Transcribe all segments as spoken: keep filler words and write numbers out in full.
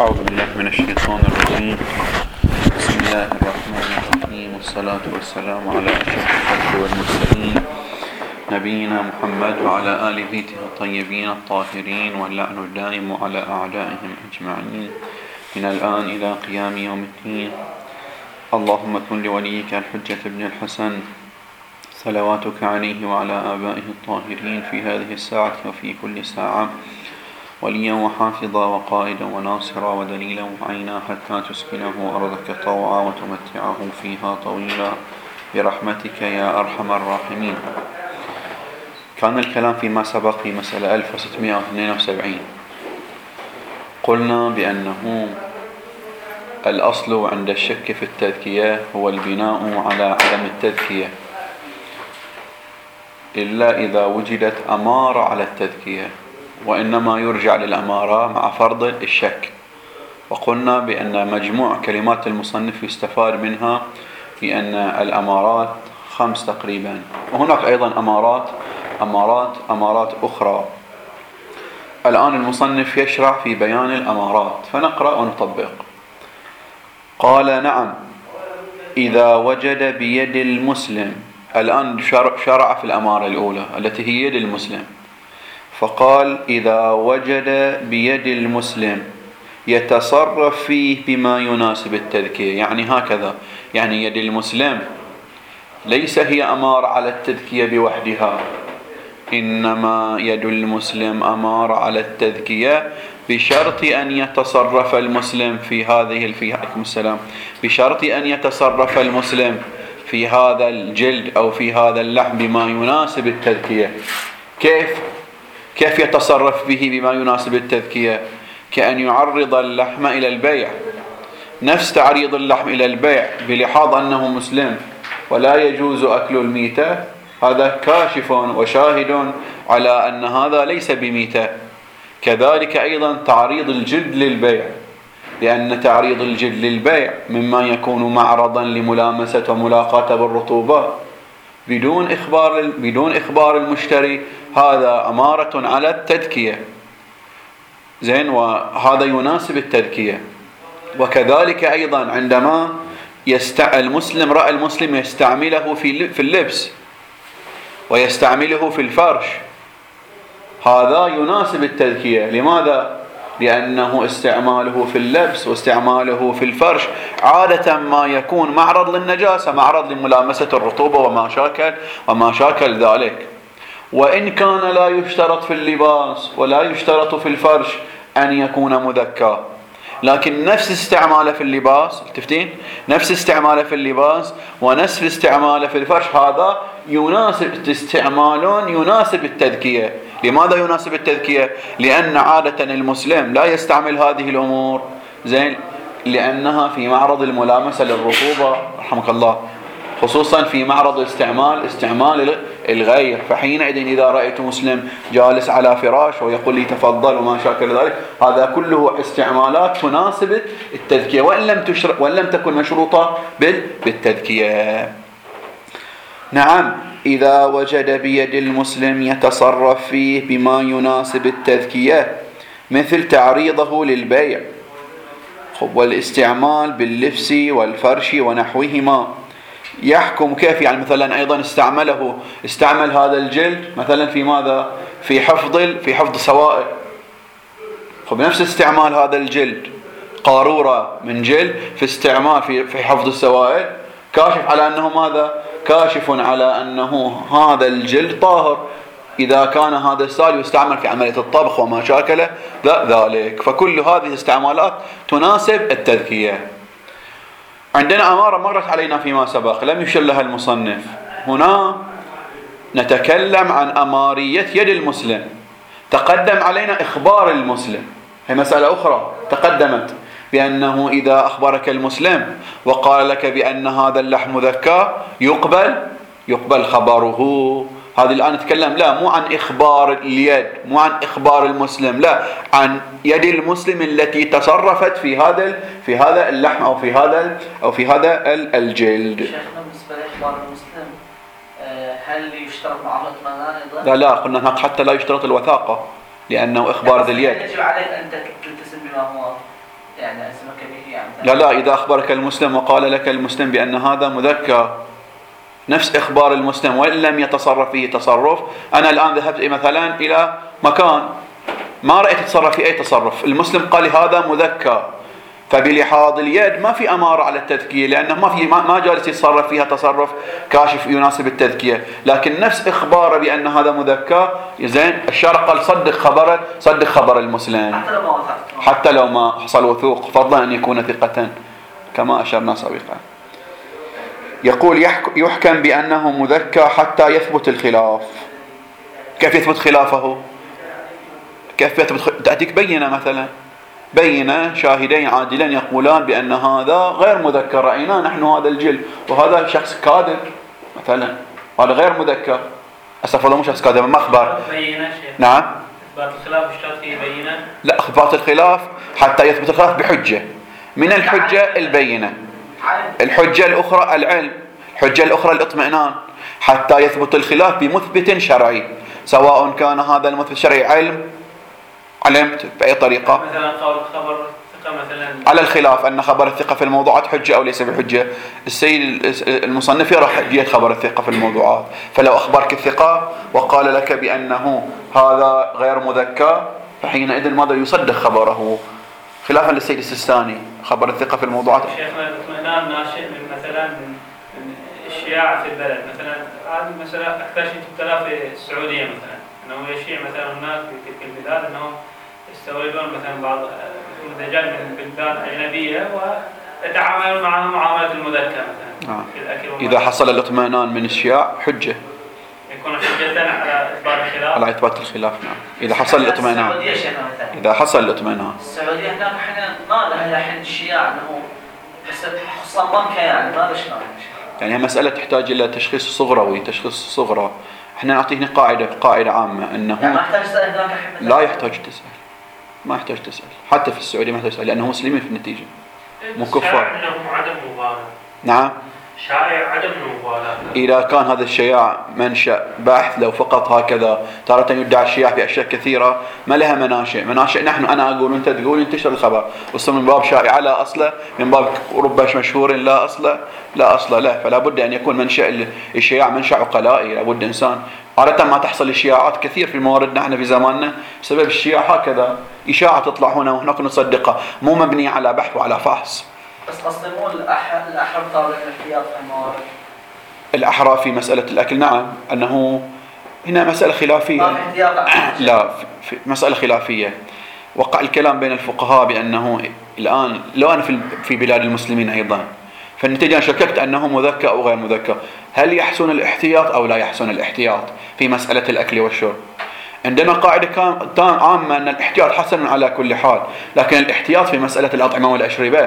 أعوذ بالله من الشيطان الرجيم. بسم الله الرحمن الرحيم، والصلاة والسلام على أشرف الخلق والمرسلين نبينا محمد وعلى آل بيته الطيبين الطاهرين، واللعن الدائم على أعدائهم أجمعين من الآن إلى قيام يوم الدين. اللهم كن لوليك الحجة ابن الحسن صلواتك عليه وعلى آبائه الطاهرين في هذه الساعة وفي كل ساعة وليا وحافظا وقائدا وناصرا ودليلا وعينا، حتى تسكنه أرضك طوعا وتمتعه فيها طويلا برحمتك يا أرحم الراحمين. كان الكلام فيما سبق في مسألة ألف وستمائة واثنين وسبعين. قلنا بأنه الأصل عند الشك في التذكية هو البناء على عدم التذكية، إلا إذا وجدت أمارة على التذكية، وإنما يرجع للأمارة مع فرض الشك. وقلنا بأن مجموع كلمات المصنف يستفاد منها بأن الأمارات خمس تقريبا، وهناك أيضا أمارات أمارات أمارات أخرى. الآن المصنف يشرع في بيان الأمارات، فنقرأ ونطبق. قال: نعم، إذا وجد بيد المسلم. الآن شرع في الأمارة الأولى التي هي يد المسلم، فقال: إذا وجد بيد المسلم يتصرف فيه بما يناسب التذكية. يعني هكذا، يعني يد المسلم ليس هي أمارة على التذكية بوحدها، إنما يد المسلم أمارة على التذكية بشرط أن يتصرف المسلم في هذه في عليكم السلام بشرط أن يتصرف المسلم في هذا الجلد أو في هذا اللحم بما يناسب التذكية. كيف؟ كيف يتصرف به بما يناسب التذكية؟ كأن يعرض اللحم إلى البيع، نفس تعريض اللحم إلى البيع بلحاظ أنه مسلم ولا يجوز أكل الميتة، هذا كاشف وشاهد على أن هذا ليس بميتة. كذلك أيضا تعريض الجلد للبيع، لأن تعريض الجلد للبيع مما يكون معرضا لملامسة وملاقاة بالرطوبة بدون إخبار بدون إخبار المشتري، هذا أمارة على التذكية. زين، وهذا يناسب التذكية. وكذلك أيضا عندما يستع المسلم رأى المسلم يستعمله في في اللبس ويستعمله في الفرش، هذا يناسب التذكية. لماذا؟ لأنه استعماله في اللبس واستعماله في الفرش عادة ما يكون معرض للنجاسة، معرض لملامسة الرطوبة وما شاكل وما شاكل ذلك. وإن كان لا يشترط في اللباس ولا يشترط في الفرش أن يكون مذكى، لكن نفس استعماله في اللباس، تفتين نفس استعماله في اللباس ونفس استعماله في الفرش، هذا يناسب استعمال يناسب التذكية. لماذا يناسب التذكية؟ لأن عادة المسلم لا يستعمل هذه الأمور، زين، لأنها في معرض الملامسة للرطوبة رحمك الله، خصوصا في معرض استعمال استعمال الغير. فحينئذ إذا رأيت مسلم جالس على فراش ويقول لي تفضل وما شاكل ذلك، هذا كله استعمالات تناسب التذكية وإن لم تشر... وإن لم تكن مشروطة بال... بالتذكية. نعم، إذا وجد بيد المسلم يتصرف فيه بما يناسب التذكية، مثل تعريضه للبيع والاستعمال باللبس والفرش ونحوهما. يحكم كيف؟ يعني مثلا أيضا استعمله استعمل هذا الجلد مثلا في ماذا؟ في حفظ في حفظ سوائل. خب نفس استعمال هذا الجلد، قارورة من جلد في استعمال في في حفظ السوائل، كاشف على أنه ماذا؟ كاشف على أنه هذا الجلد طاهر إذا كان هذا السائل يستعمل في عملية الطبخ وما شاكله ذلك. فكل هذه الاستعمالات تناسب التذكية. عندنا أمارة مرت علينا فيما سبق لم يشر لها المصنف. هنا نتكلم عن أمارية يد المسلم. تقدم علينا إخبار المسلم، هي مسألة أخرى تقدمت، بأنه إذا أخبرك المسلم وقال لك بأن هذا اللحم مذكى يقبل يقبل خبره. هذه الآن نتكلم لا مو عن إخبار اليد، مو عن إخبار المسلم، لا عن يد المسلم التي تصرفت في هذا في هذا اللحم أو في هذا أو في هذا الجلد. شيخنا بالنسبة لإخبار المسلم هل يشترط معاملة ماذا أيضا؟ لا لا قلنا هناك حتى لا يشترط الوثاقة، لأنه إخبار ذي اليد. يجب عليك أن تلتزم بما هو يعني أسمك به يعني لا لا، إذا أخبرك المسلم وقال لك المسلم بأن هذا مذكر نفس إخبار المسلم وإن لم يتصرف فيه تصرف، أنا الآن ذهبت مثلا إلى مكان ما رأيت يتصرف في أي تصرف، المسلم قال لي هذا مذكر، فبلحاظ اليد ما في أمارة على التذكية، لأنه ما في ما جالس يتصرف فيها تصرف كاشف يناسب التذكية، لكن نفس إخباره بأن هذا مذكر زين، الشارع قال صدق خبره، صدق خبر المسلم حتى لو ما وثقت، حتى لو ما حصل وثوق، فضلا أن يكون ثقة كما أشرنا سابقا. يقول يحكم بأنه مذكر حتى يثبت الخلاف. كيف يثبت خلافه؟ كيف يثبت؟ تأتيك بينة مثلا، بينة شاهدين عادلين يقولان بأن هذا غير مذكر، رأينا نحن هذا الجلد وهذا شخص كاذب مثلا، هذا غير مذكر. أسف الله مو شخص كاذب، ما أخبار. نعم. إثبات الخلاف اشترط فيه بينة؟ لا، إثبات الخلاف حتى يثبت الخلاف بحجة، من الحجة البينة، الحجة الأخرى العلم، الحجة الأخرى الاطمئنان، حتى يثبت الخلاف بمثبت شرعي، سواء كان هذا المثبت الشرعي علم، علمت بأي طريقة، مثلا قول خبر الثقة مثلا على الخلاف أن خبر الثقة في الموضوعات حجة أو ليس بحجة. السيد المصنف يرى حجية خبر الثقة في الموضوعات، فلو أخبرك الثقة وقال لك بأنه هذا غير مذكر فحينئذ ماذا؟ يصدق خبره، خلافا للسيد السيستاني خبر الثقة في الموضوعات. شيخنا الاطمئنان ناشئ من مثلا من الشياعة في البلد، مثلا هذه المسألة أكثر شيء تبتلى في السعودية مثلا، أنه يشيع مثلا هناك في تلك البلاد أنهم يستوردون مثلا بعض المنتجات من بلدان أجنبية ويتعاملون معها معاملة المذكر مثلا آه. في الأكل والمشروب. إذا حصل الاطمئنان من الشياع حجة، يكون حجة على إثبات الخلاف، على إثبات الخلاف. نعم، إذا حصل الاطمئنان، السعودية شيخنا مثلا، إذا حصل الاطمئنان. السعودية هناك احنا ما لها الحين الشياع أنه بس خصوصا بنكة يعني ما ليش يعني مسألة تحتاج إلى تشخيص صغروي، تشخيص صغرى. احنا نعطيه قاعدة قاعدة عامة أنه يعني ما يحتاج تسأل هناك، لا يحتاج تسأل، ما يحتاج تسأل، حتى في السعودية ما يحتاج تسأل، لأنه مسلمين في النتيجة مو كفار. شائع أنهم عدم مبالاة. نعم، شائع عدم المبالاة. إذا كان هذا الشياع منشأ بحث لو فقط هكذا، تارة يدعى الشياع في أشياء كثيرة ما لها مناشئ، مناشئ نحن أنا أقول وأنت تقول ينتشر الخبر، وصل من باب شائعة لا أصله، من باب رب مشهور لا أصله، لا أصل له، فلا بد أن يكون منشأ الشياع منشأ عقلائي، لا بد إنسان. عادة ما تحصل الشياعات كثير في الموارد نحن في زماننا بسبب الشياع، هكذا إشاعة تطلع هنا وهناك نصدقها، مو مبنية على بحث وعلى فحص. بس قصدي مو الأحرى طالع الاحتياط في الموارد، الأحرى في مسألة الأكل، نعم، أنه هنا مسألة خلافية. ما في احتياط لا، في مسألة خلافية. وقع الكلام بين الفقهاء بأنه الآن لو أنا في في بلاد المسلمين أيضا، فالنتيجة شككت أنه مذكر أو غير مذكر، هل يحسن الاحتياط أو لا يحسن الاحتياط في مسألة الأكل والشرب؟ عندنا قاعدة عامة أن الاحتياط حسن على كل حال، لكن الاحتياط في مسألة الأطعمة والأشربة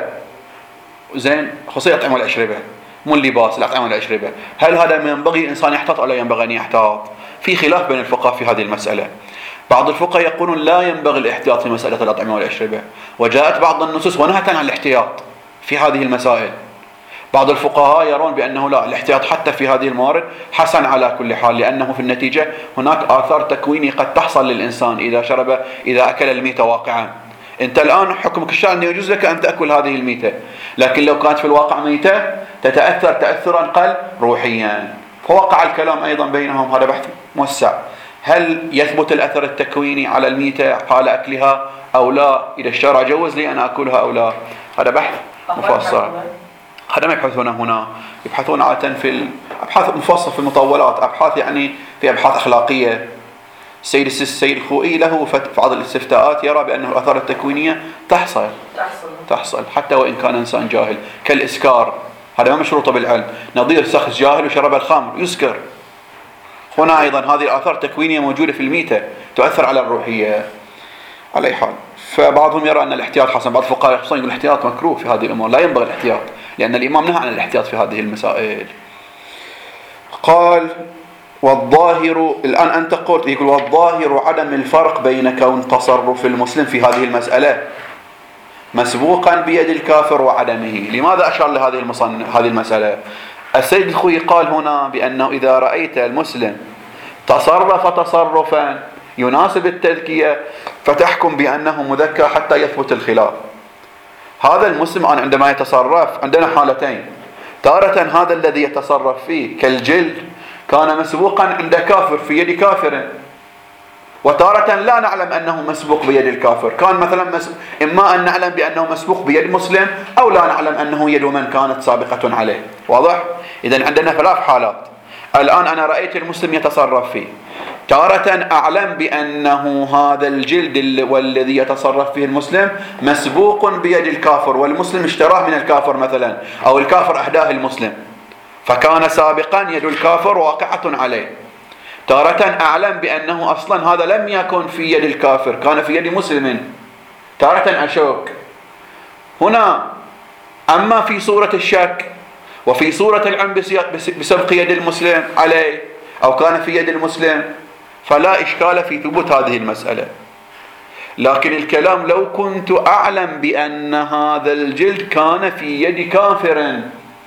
زين، خصوصية الأطعمة والأشربة مو اللباس، الأطعمة والأشربة، هل هذا ينبغي الإنسان يحتاط أو لا ينبغي أن يحتاط؟ في خلاف بين الفقهاء في هذه المسألة. بعض الفقهاء يقولون لا ينبغي الاحتياط في مسألة الأطعمة والأشربة، وجاءت بعض النصوص ونهت عن الاحتياط في هذه المسائل. بعض الفقهاء يرون بأنه لا، الاحتياط حتى في هذه الموارد حسن على كل حال، لأنه في النتيجة هناك آثار تكويني قد تحصل للإنسان إذا شرب إذا أكل الميتة واقعا. أنت الآن حكمك الشرعي أنه يجوز لك أن تأكل هذه الميتة، لكن لو كانت في الواقع ميتة تتأثر تأثرا قل روحيا. فوقع الكلام أيضا بينهم، هذا بحث موسع، هل يثبت الأثر التكويني على الميتة حال أكلها أو لا؟ إذا الشرع جوز لي أن أكلها أو لا؟ هذا بحث مفصل. هذا ما يبحثون هنا، يبحثون عادة في أبحاث مفصلة في المطولات، أبحاث يعني في أبحاث أخلاقية. السيد السيد الخوئي له في بعض الاستفتاءات يرى بأن الآثار التكوينية تحصل تحصل تحصل حتى وإن كان إنسان جاهل، كالإسكار، هذا ما مشروطه بالعلم، نظير شخص جاهل وشرب الخمر يسكر. هنا أيضا هذه الآثار التكوينية موجودة في الميتة تؤثر على الروحية. على أي حال، فبعضهم يرى أن الاحتياط حسن، بعض الفقهاء يقولون الاحتياط مكروه في هذه الأمور، لا ينبغي الاحتياط، لأن الإمام نهى عن الاحتياط في هذه المسائل. قال والظاهر، الآن أنت قلت، يقول والظاهر عدم الفرق بين كون تصرف المسلم في هذه المسألة مسبوقا بيد الكافر وعدمه. لماذا أشار لهذه المصنف هذه المسألة؟ السيد الخوئي قال هنا بأنه إذا رأيت المسلم تصرف تصرفا يناسب التذكية فتحكم بأنه مذكر حتى يثبت الخلاف. هذا المسلم أنا عندما يتصرف عندنا حالتين، تارة هذا الذي يتصرف فيه كالجلد كان مسبوقا عند كافر في يد كافر، وتارة لا نعلم أنه مسبوق بيد الكافر، كان مثلا مسبوق إما أن نعلم بأنه مسبوق بيد مسلم أو لا نعلم أنه يد من كانت سابقة عليه. واضح؟ إذن عندنا ثلاث حالات. الآن أنا رأيت المسلم يتصرف فيه، تارة أعلم بأنه هذا الجلد والذي يتصرف فيه المسلم مسبوق بيد الكافر، والمسلم اشتراه من الكافر مثلا، أو الكافر أهداه المسلم فكان سابقا يد الكافر واقعة عليه. تارة أعلم بأنه أصلا هذا لم يكن في يد الكافر، كان في يد مسلم، تارة أشك. هنا أما في صورة الشك وفي صورة العلم بسبق يد المسلم عليه أو كان في يد المسلم فلا إشكال في ثبوت هذه المسألة. لكن الكلام لو كنت أعلم بأن هذا الجلد كان في يد كافر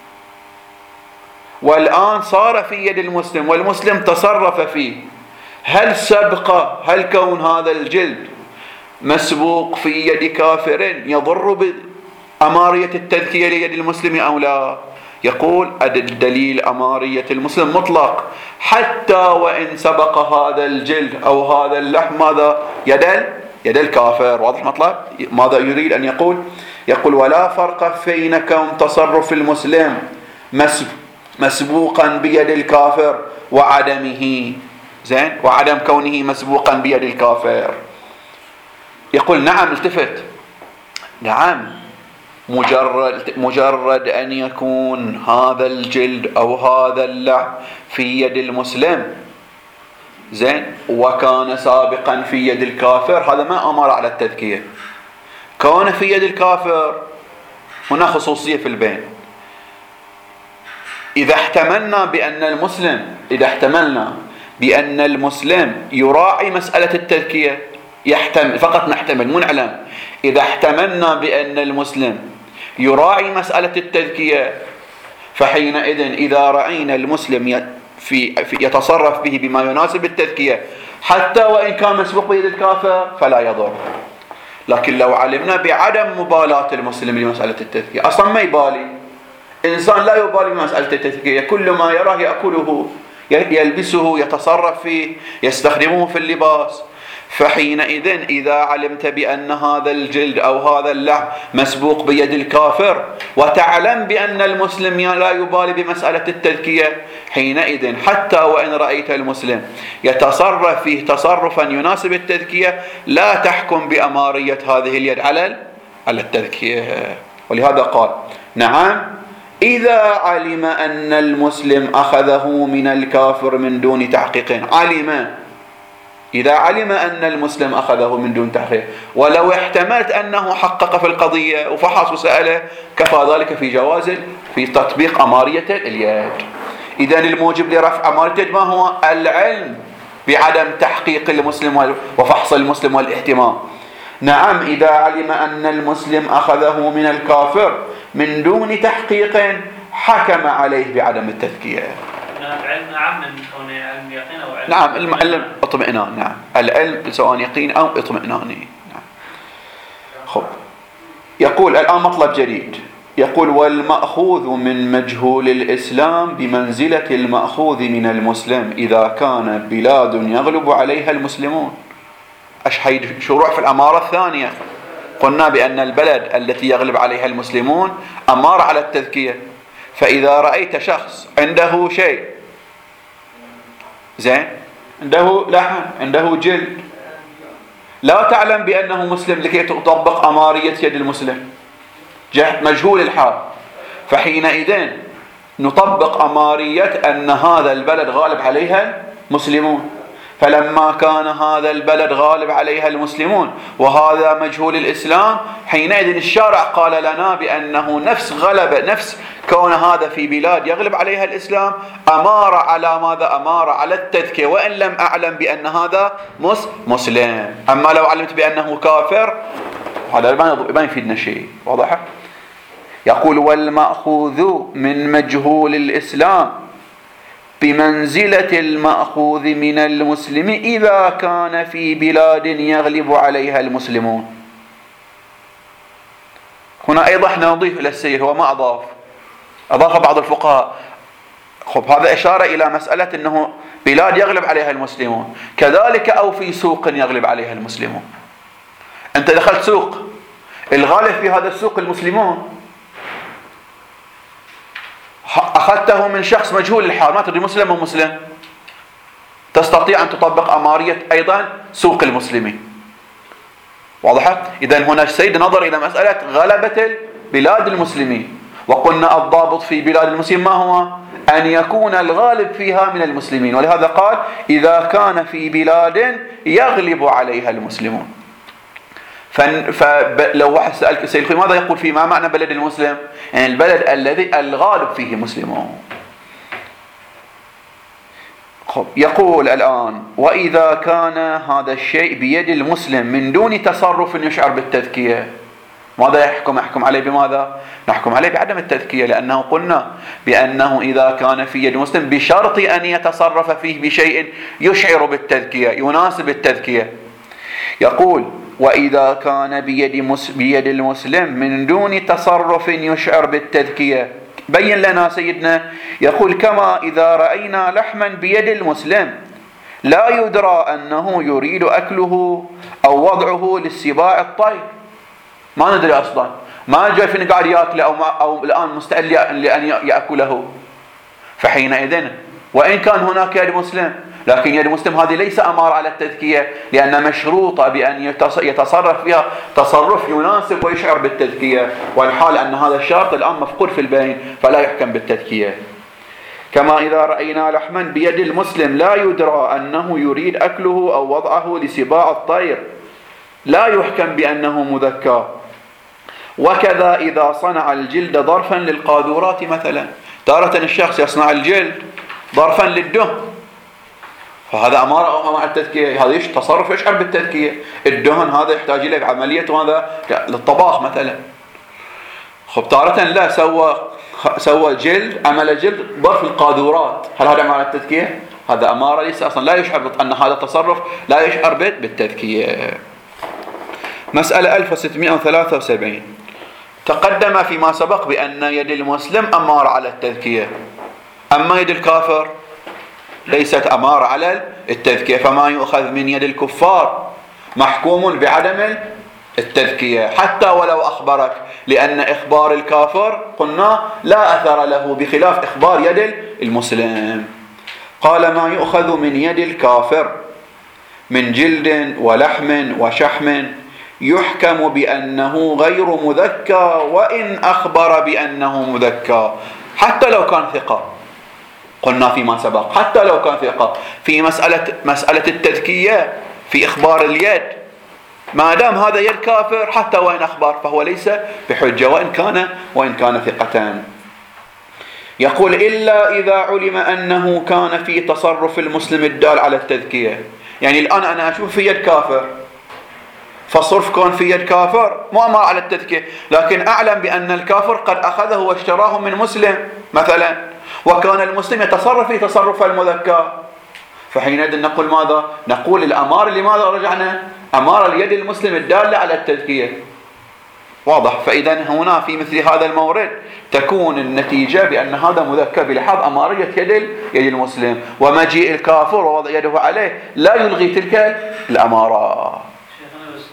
والآن صار في يد المسلم والمسلم تصرف فيه، هل سبق هل كون هذا الجلد مسبوق في يد كافر يضر بأمارية التذكية ليد المسلم أو لا؟ يقول الدليل أمارية المسلم مطلق حتى وإن سبق هذا الجلد أو هذا اللحم ماذا يد يد الكافر. واضح مطلب ماذا يريد أن يقول؟ يقول ولا فرق بين كون تصرف المسلم مسبوقا بيد الكافر وعدمه، زين، وعدم كونه مسبوقا بيد الكافر. يقول نعم، التفت، نعم، مجرد مجرد أن يكون هذا الجلد أو هذا اللحم في يد المسلم، زين، وكان سابقا في يد الكافر، هذا ما أمر على التذكية. كان في يد الكافر هنا خصوصية في البين. إذا احتملنا بأن المسلم إذا احتملنا بأن المسلم يراعي مسألة التذكية، يحتمل، فقط نحتمل مو نعلم، إذا احتملنا بأن المسلم يراعي مسألة التذكية فحينئذ إذا رأينا المسلم في يتصرف به بما يناسب التذكية حتى وإن كان مسبوق بيد الكافر فلا يضر. لكن لو علمنا بعدم مبالاة المسلم لمسألة التذكية، أصلا ما يبالي، إنسان لا يبالي بمسألة التذكية، كل ما يراه يأكله يلبسه يتصرف فيه يستخدمه في اللباس، فحينئذ إذا علمت بأن هذا الجلد أو هذا اللحم مسبوق بيد الكافر وتعلم بأن المسلم لا يبالي بمسألة التذكية، حينئذ حتى وإن رأيت المسلم يتصرف فيه تصرفا يناسب التذكية لا تحكم بأمارية هذه اليد على على التذكية. ولهذا قال نعم إذا علم أن المسلم أخذه من الكافر من دون تحقيق، علم إذا علم أن المسلم أخذه من دون تحقيق، ولو احتملت أنه حقق في القضية وفحص وسأله كفى ذلك في جواز في تطبيق أمارية اليد. إذن الموجب لرفع أمارية اليد ما هو؟ العلم بعدم تحقيق المسلم وفحص المسلم والاحتمال. نعم إذا علم أن المسلم أخذه من الكافر من دون تحقيق حكم عليه بعدم التذكية. العلم أعم من كونه علم يقين أو علم نعم، العلم اطمئنان، نعم، العلم سواء يقين أو اطمئنان. نعم. خب، يقول الآن مطلب جديد، يقول والمأخوذ من مجهول الإسلام بمنزلة المأخوذ من المسلم إذا كان بلاد يغلب عليها المسلمون. أشهد شروع في الأمارة الثانية، قلنا بأن البلد التي يغلب عليها المسلمون أمار على التذكية. فإذا رأيت شخص عنده شيء، زين، عنده لحم، عنده جلد، لا تعلم بأنه مسلم لكي تطبق أمارية يد المسلم، مجهول الحال، فحينئذ نطبق أمارية أن هذا البلد غالب عليها المسلمون. فلما كان هذا البلد غالب عليها المسلمون وهذا مجهول الإسلام، حينئذ الشارع قال لنا بأنه نفس غلبة، نفس كون هذا في بلاد يغلب عليها الإسلام أمار على ماذا؟ أمار على التذكية، وإن لم أعلم بأن هذا مسلم. أما لو علمت بأنه كافر هذا ما يفيدنا شيء. واضح؟ يقول والمأخوذ من مجهول الإسلام بمنزلة المأخوذ من المسلم إذا كان في بلاد يغلب عليها المسلمون. هنا أيضا احنا نضيف إلى السيد، هو ما أضاف، أضاف بعض الفقهاء. خب هذا إشارة إلى مسألة أنه بلاد يغلب عليها المسلمون، كذلك أو في سوق يغلب عليها المسلمون. أنت دخلت سوق، الغالب في هذا السوق المسلمون، أخذته من شخص مجهول الحال ما تدري مسلم أو مسلم، تستطيع أن تطبق أمارية أيضا سوق المسلمين. واضحة؟ إذن هنا السيد نظر إلى مسألة غلبة بلاد المسلمين، وقلنا الضابط في بلاد المسلمين ما هو؟ أن يكون الغالب فيها من المسلمين، ولهذا قال إذا كان في بلاد يغلب عليها المسلمون. فلو واحد سألك السيد الخوي ماذا يقول فيه؟ ما معنى بلد المسلم؟ يعني البلد الذي الغالب فيه مسلمون. يقول الآن وإذا كان هذا الشيء بيد المسلم من دون تصرف يشعر بالتذكية، ماذا يحكم؟ يحكم عليه بماذا؟ نحكم عليه بعدم التذكية، لأنه قلنا بأنه إذا كان في يد المسلم بشرط أن يتصرف فيه بشيء يشعر بالتذكية يناسب التذكية. يقول وإذا كان بيد, بيد المسلم من دون تصرف يشعر بالتذكية، بين لنا سيدنا، يقول كما إذا رأينا لحما بيد المسلم لا يدرى أنه يريد أكله أو وضعه للسباع الطير، ما ندري أصلا، ما جاء في قاعد يأكله أو, أو الآن مستعد لأن يأكله، فحينئذ وإن كان هناك يد مسلم، لكن يد المسلم هذه ليس أمارة على التذكية، لأن مشروطة بأن يتصرف فيها تصرف يناسب ويشعر بالتذكية، والحال أن هذا الشرط الآن مفقود في البين فلا يحكم بالتذكية. كما إذا رأينا لحما بيد المسلم لا يدرى أنه يريد أكله أو وضعه لسباع الطير لا يحكم بأنه مذكى. وكذا إذا صنع الجلد ظرفا للقاذورات مثلا، تارة الشخص يصنع الجلد ظرفا للدهن، فهذا أمارة أو أمارة التذكية، هذا يش تصرف يشعر بالتذكية. الدهن هذا يحتاج إليه عملية هذا للطباخ مثلا. خب تارة لا سوى سوى جلد، عمل جلد ظرف القاذورات، هل هذا أمارة التذكية؟ هذا أمارة ليس أصلا لا يشعر أن هذا تصرف لا يشعر بالتذكية. مسألة ألف وستمائة وثلاثة وسبعين، تقدم فيما سبق بأن يد المسلم أمارة على التذكية، أما يد الكافر ليست أمارة على التذكية، فما يؤخذ من يد الكفار محكوم بعدم التذكية حتى ولو أخبرك، لأن إخبار الكافر قلنا لا أثر له بخلاف إخبار يد المسلم. قال ما يؤخذ من يد الكافر من جلد ولحم وشحم يحكم بأنه غير مذكى وإن أخبر بأنه مذكى، حتى لو كان ثقة. قلنا فيما سبق حتى لو كان ثقة في مسألة مسألة التذكية في إخبار اليد، ما دام هذا يد كافر حتى وإن أخبر فهو ليس بحجة وإن كان وإن كان ثقة. يقول إلا إذا علم أنه كان في تصرف المسلم الدال على التذكية. يعني الآن أنا أشوف في يد كافر، فالصرف كون في يد كافر مو أمر على التذكية، لكن أعلم بأن الكافر قد أخذه واشتراه من مسلم مثلا، وكان المسلم يتصرف في تصرف المذكى، فحينئذ نقول ماذا؟ نقول الأمارة لماذا رجعنا؟ أمارة اليد المسلم الدالة على التذكية. واضح؟ فإذا هنا في مثل هذا المورد تكون النتيجة بأن هذا مذكى بلحاظ أمارية يد يد المسلم، ومجيء الكافر ووضع يده عليه لا يلغي تلك الأمارة. شيخنا بس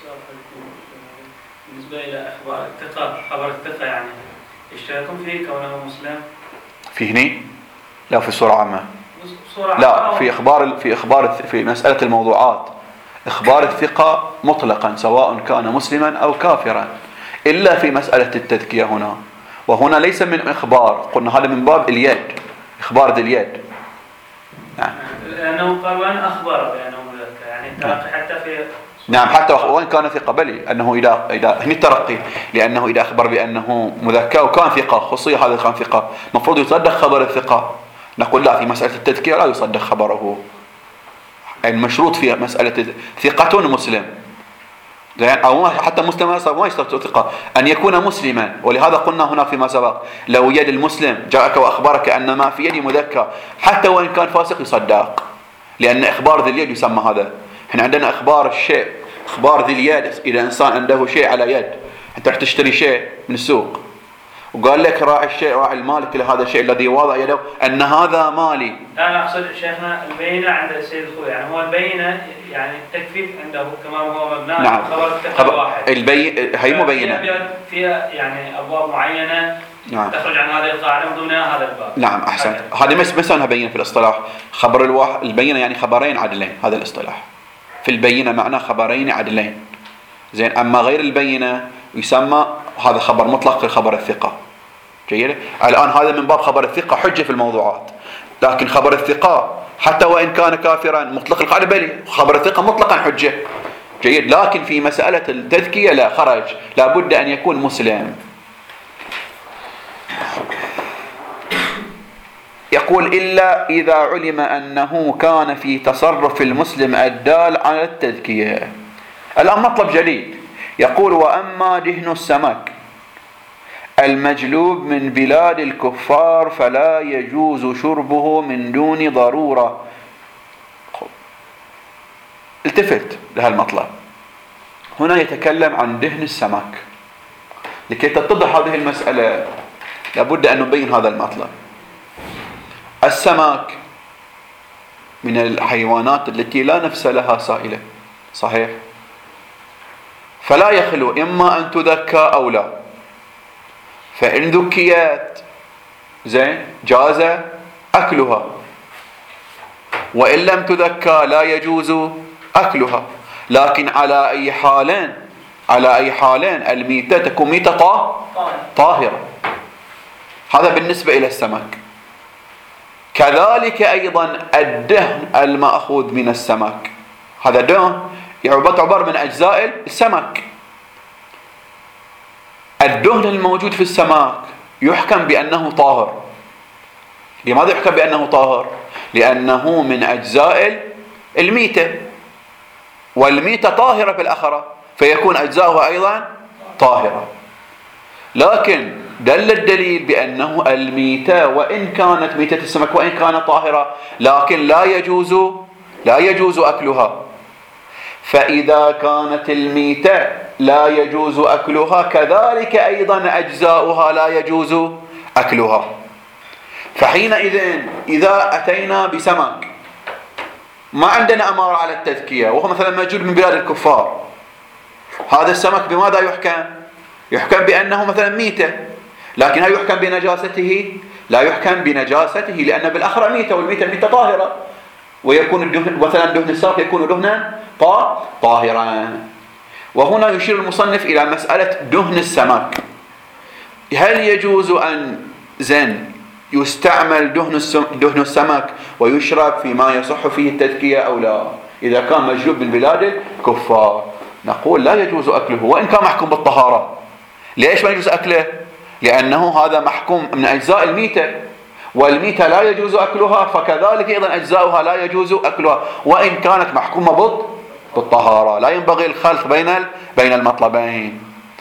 بالنسبة إلى أخبار الثقة، خبر الثقة يعني يشتركون فيه كونه مسلم؟ في هني؟ لا في الصورة عامة. لا في إخبار في إخبار في مسألة الموضوعات، إخبار الثقة مطلقا سواء كان مسلما أو كافرا، إلا في مسألة التذكية هنا، وهنا ليس من إخبار، قلنا هذا من باب اليد، إخبار ذي اليد. نعم. لأنه قال وأن أخبر بأنه مذكى، يعني الترقي حتى في نعم حتى وإن كان ثقة، بل أنه إذا إذا هني الترقي، لأنه إذا أخبر بأنه مذكى وكان ثقة، خصوصية هذا كان ثقة، مفروض يصدق خبر الثقة. نقول لا، في مسألة التذكية لا يصدق خبره، المشروط فيها مسألة ثقة مسلم، أو حتى مسلم ما يشترط ثقة، أن يكون مسلما. ولهذا قلنا هنا فيما سبق لو يد المسلم جاءك وأخبرك أن ما في يدي مذكى حتى وإن كان فاسق يصدق، لأن إخبار ذي اليد يسمى هذا. احنا عندنا إخبار الشيء، إخبار ذي اليد، إذا إنسان عنده شيء على يد أنت رح تشتري شيء من السوق وقال لك راعي الشيء راعي المالك لهذا الشيء الذي وضع يده أن هذا مالي. لا أنا أقصد شيخنا البينة عند السيد الخوي، يعني هو البينة يعني التكفيف عنده كما هو مبنى نعم. خبر الثقة واحد. البي... هي مبينة. فيها يعني أبواب معينة نعم. تخرج عن هذه القاعدة من ضمنها هذا الباب. نعم أحسنت. هذه مس مثلا بينة في الاصطلاح. خبر الواحد البينة يعني خبرين عدلين، هذا الاصطلاح. في البينة معناه خبرين عدلين. زين. أما غير البينة يسمى هذا خبر مطلق خبر الثقة. جيد. الآن هذا من باب خبر الثقة حجة في الموضوعات، لكن خبر الثقة حتى وإن كان كافرا مطلق القاعدة بلي خبر الثقة مطلقا حجة. جيد. لكن في مسألة التذكية لا خرج، لا بد أن يكون مسلم. يقول إلا إذا علم أنه كان في تصرف المسلم الدال على التذكية. الآن مطلب جديد. يقول وأما دهن السمك المجلوب من بلاد الكفار فلا يجوز شربه من دون ضرورة. التفت لهالمطلب. هنا يتكلم عن دهن السمك. لكي تتضح هذه المسألة لابد أن نبين هذا المطلب. السمك من الحيوانات التي لا نفس لها سائلة، صحيح؟ فلا يخلو إما أن تذكى أو لا. فإن ذكيت زين جاز أكلها، وإن لم تذكى لا يجوز أكلها. لكن على أي حالين على أي حالين الميتة تكون ميتة طاهرة. هذا بالنسبة إلى السمك. كذلك أيضا الدهن المأخوذ من السمك، هذا دهن يعتبر من أجزاء السمك. الدهن الموجود في السمك يحكم بأنه طاهر. لماذا يحكم بأنه طاهر؟ لأنه من أجزاء الميتة، والميتة طاهرة بالآخرة، فيكون أجزاؤها أيضا طاهرة. لكن دل الدليل بأنه الميتة وإن كانت ميتة السمك وإن كانت طاهرة لكن لا يجوز لا يجوز أكلها. فإذا كانت الميتة لا يجوز أكلها كذلك أيضا أجزاؤها لا يجوز أكلها. فحينئذ إذا أتينا بسمك ما عندنا أمارة على التذكية وهو مثلا موجود من بلاد الكفار، هذا السمك بماذا يحكم؟ يحكم بأنه مثلا ميتة، لكن هل يحكم بنجاسته؟ لا يحكم بنجاسته، لأن بالأخرى ميتة، والميتة ميتة طاهرة، ويكون الدهن مثلا دهن السمك يكون دهنا طاهرا. وهنا يشير المصنف إلى مسألة دهن السمك. هل يجوز أن زين يستعمل دهن دهن السمك ويشرب فيما يصح فيه التذكية أو لا؟ إذا كان مجلوب من بلاد الكفار نقول لا يجوز أكله وإن كان محكوم بالطهارة. ليش ما يجوز أكله؟ لأنه هذا محكوم من أجزاء الميتة، والميتة لا يجوز أكلها، فكذلك أيضا أجزاؤها لا يجوز أكلها وإن كانت محكومة بالطهارة. لا ينبغي الخلط بين بين المطلبين.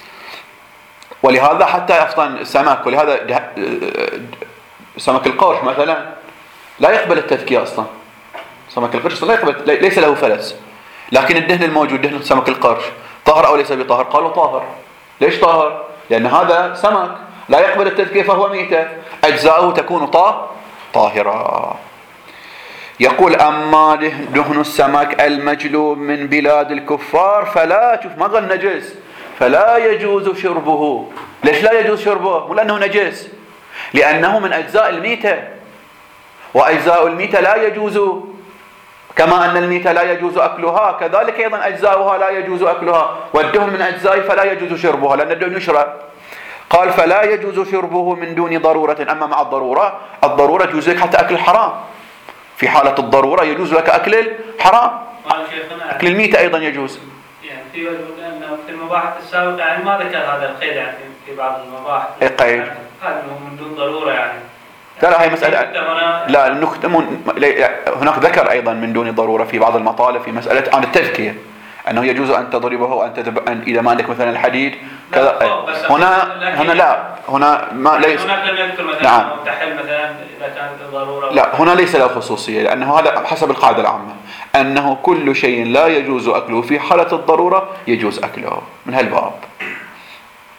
ولهذا حتى أصلا السمك، ولهذا سمك القرش مثلا لا يقبل التذكية أصلا. سمك القرش لا يقبل، ليس له فلس. لكن الدهن الموجود دهن سمك القرش طاهر أو ليس بطاهر؟ قالوا طاهر. ليش طاهر؟ لأن هذا سمك لا يقبل التذكية فهو ميتة، أجزاؤه تكون طاهرة. يقول أما دهن السمك المجلوب من بلاد الكفار فلا، شوف ما قال نجس، فلا يجوز شربه. ليش لا يجوز شربه؟ مو لأنه نجس، لأنه من أجزاء الميتة، وأجزاء الميتة لا يجوز، كما أن الميتة لا يجوز أكلها كذلك أيضا أجزاؤها لا يجوز أكلها. والدهن من أجزائه فلا يجوز شربها لأن الدهن يشرب. قال فلا يجوز شربه من دون ضرورة. أما مع الضرورة، الضرورة يجوز لك حتى أكل الحرام. في حالة الضرورة يجوز لك أكل الحرام. أكل الميتة أيضا يجوز. يعني في في المباحث السابقة يعني ما ذكر هذا القيد، يعني في بعض المباحث. أي قيد؟ هذا من دون ضرورة يعني. لا لا هي مسألة لا هناك ذكر أيضا من دون ضرورة في بعض المطالب في مسألة عن التذكية أنه يجوز أن تضربه وأن تتب... أن إذا ما عندك مثلا الحديد كذا. هنا هنا لا هنا ما ليس هناك لم يذكر مثلا نعم. تحل مثلا إذا كانت الضرورة. لا هنا ليس له خصوصية، لأنه هذا حسب القاعدة العامة أنه كل شيء لا يجوز أكله في حالة الضرورة يجوز أكله من هالباب.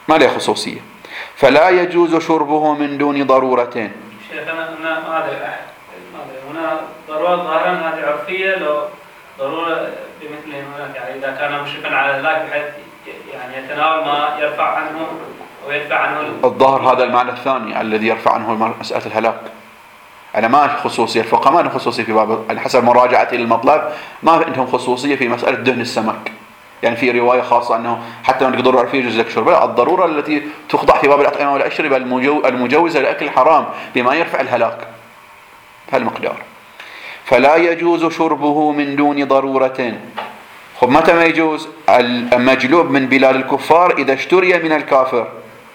ما له خصوصية. فلا يجوز شربه من دون ضرورة. شيخ أنا أنا ما أدري ما أدري هنا ضرورة ظاهرا هذه عرفية لو ضرورة بمثل هناك يعني إذا كان مشرفا على ذلك بحيث يعني يتناول ما يرفع عنه أو يدفع عنه الظاهر هذا المعنى الثاني الذي يرفع عنه مسألة الهلاك. أنا ما خصوصية الفقهاء ما لهم خصوصية في باب حسب مراجعتي للمطلب ما عندهم خصوصية في مسألة دهن السمك. يعني في رواية خاصة أنه حتى لو ضرورة عرفية يجوز لك شربه. الضرورة التي تخضع في باب الأطعمة والأشربة المجوزة لأكل الحرام بما يرفع الهلاك هالمقدار. فلا يجوز شربه من دون ضرورة. خب متى ما يجوز؟ المجلوب من بلاد الكفار إذا اشتري من الكافر.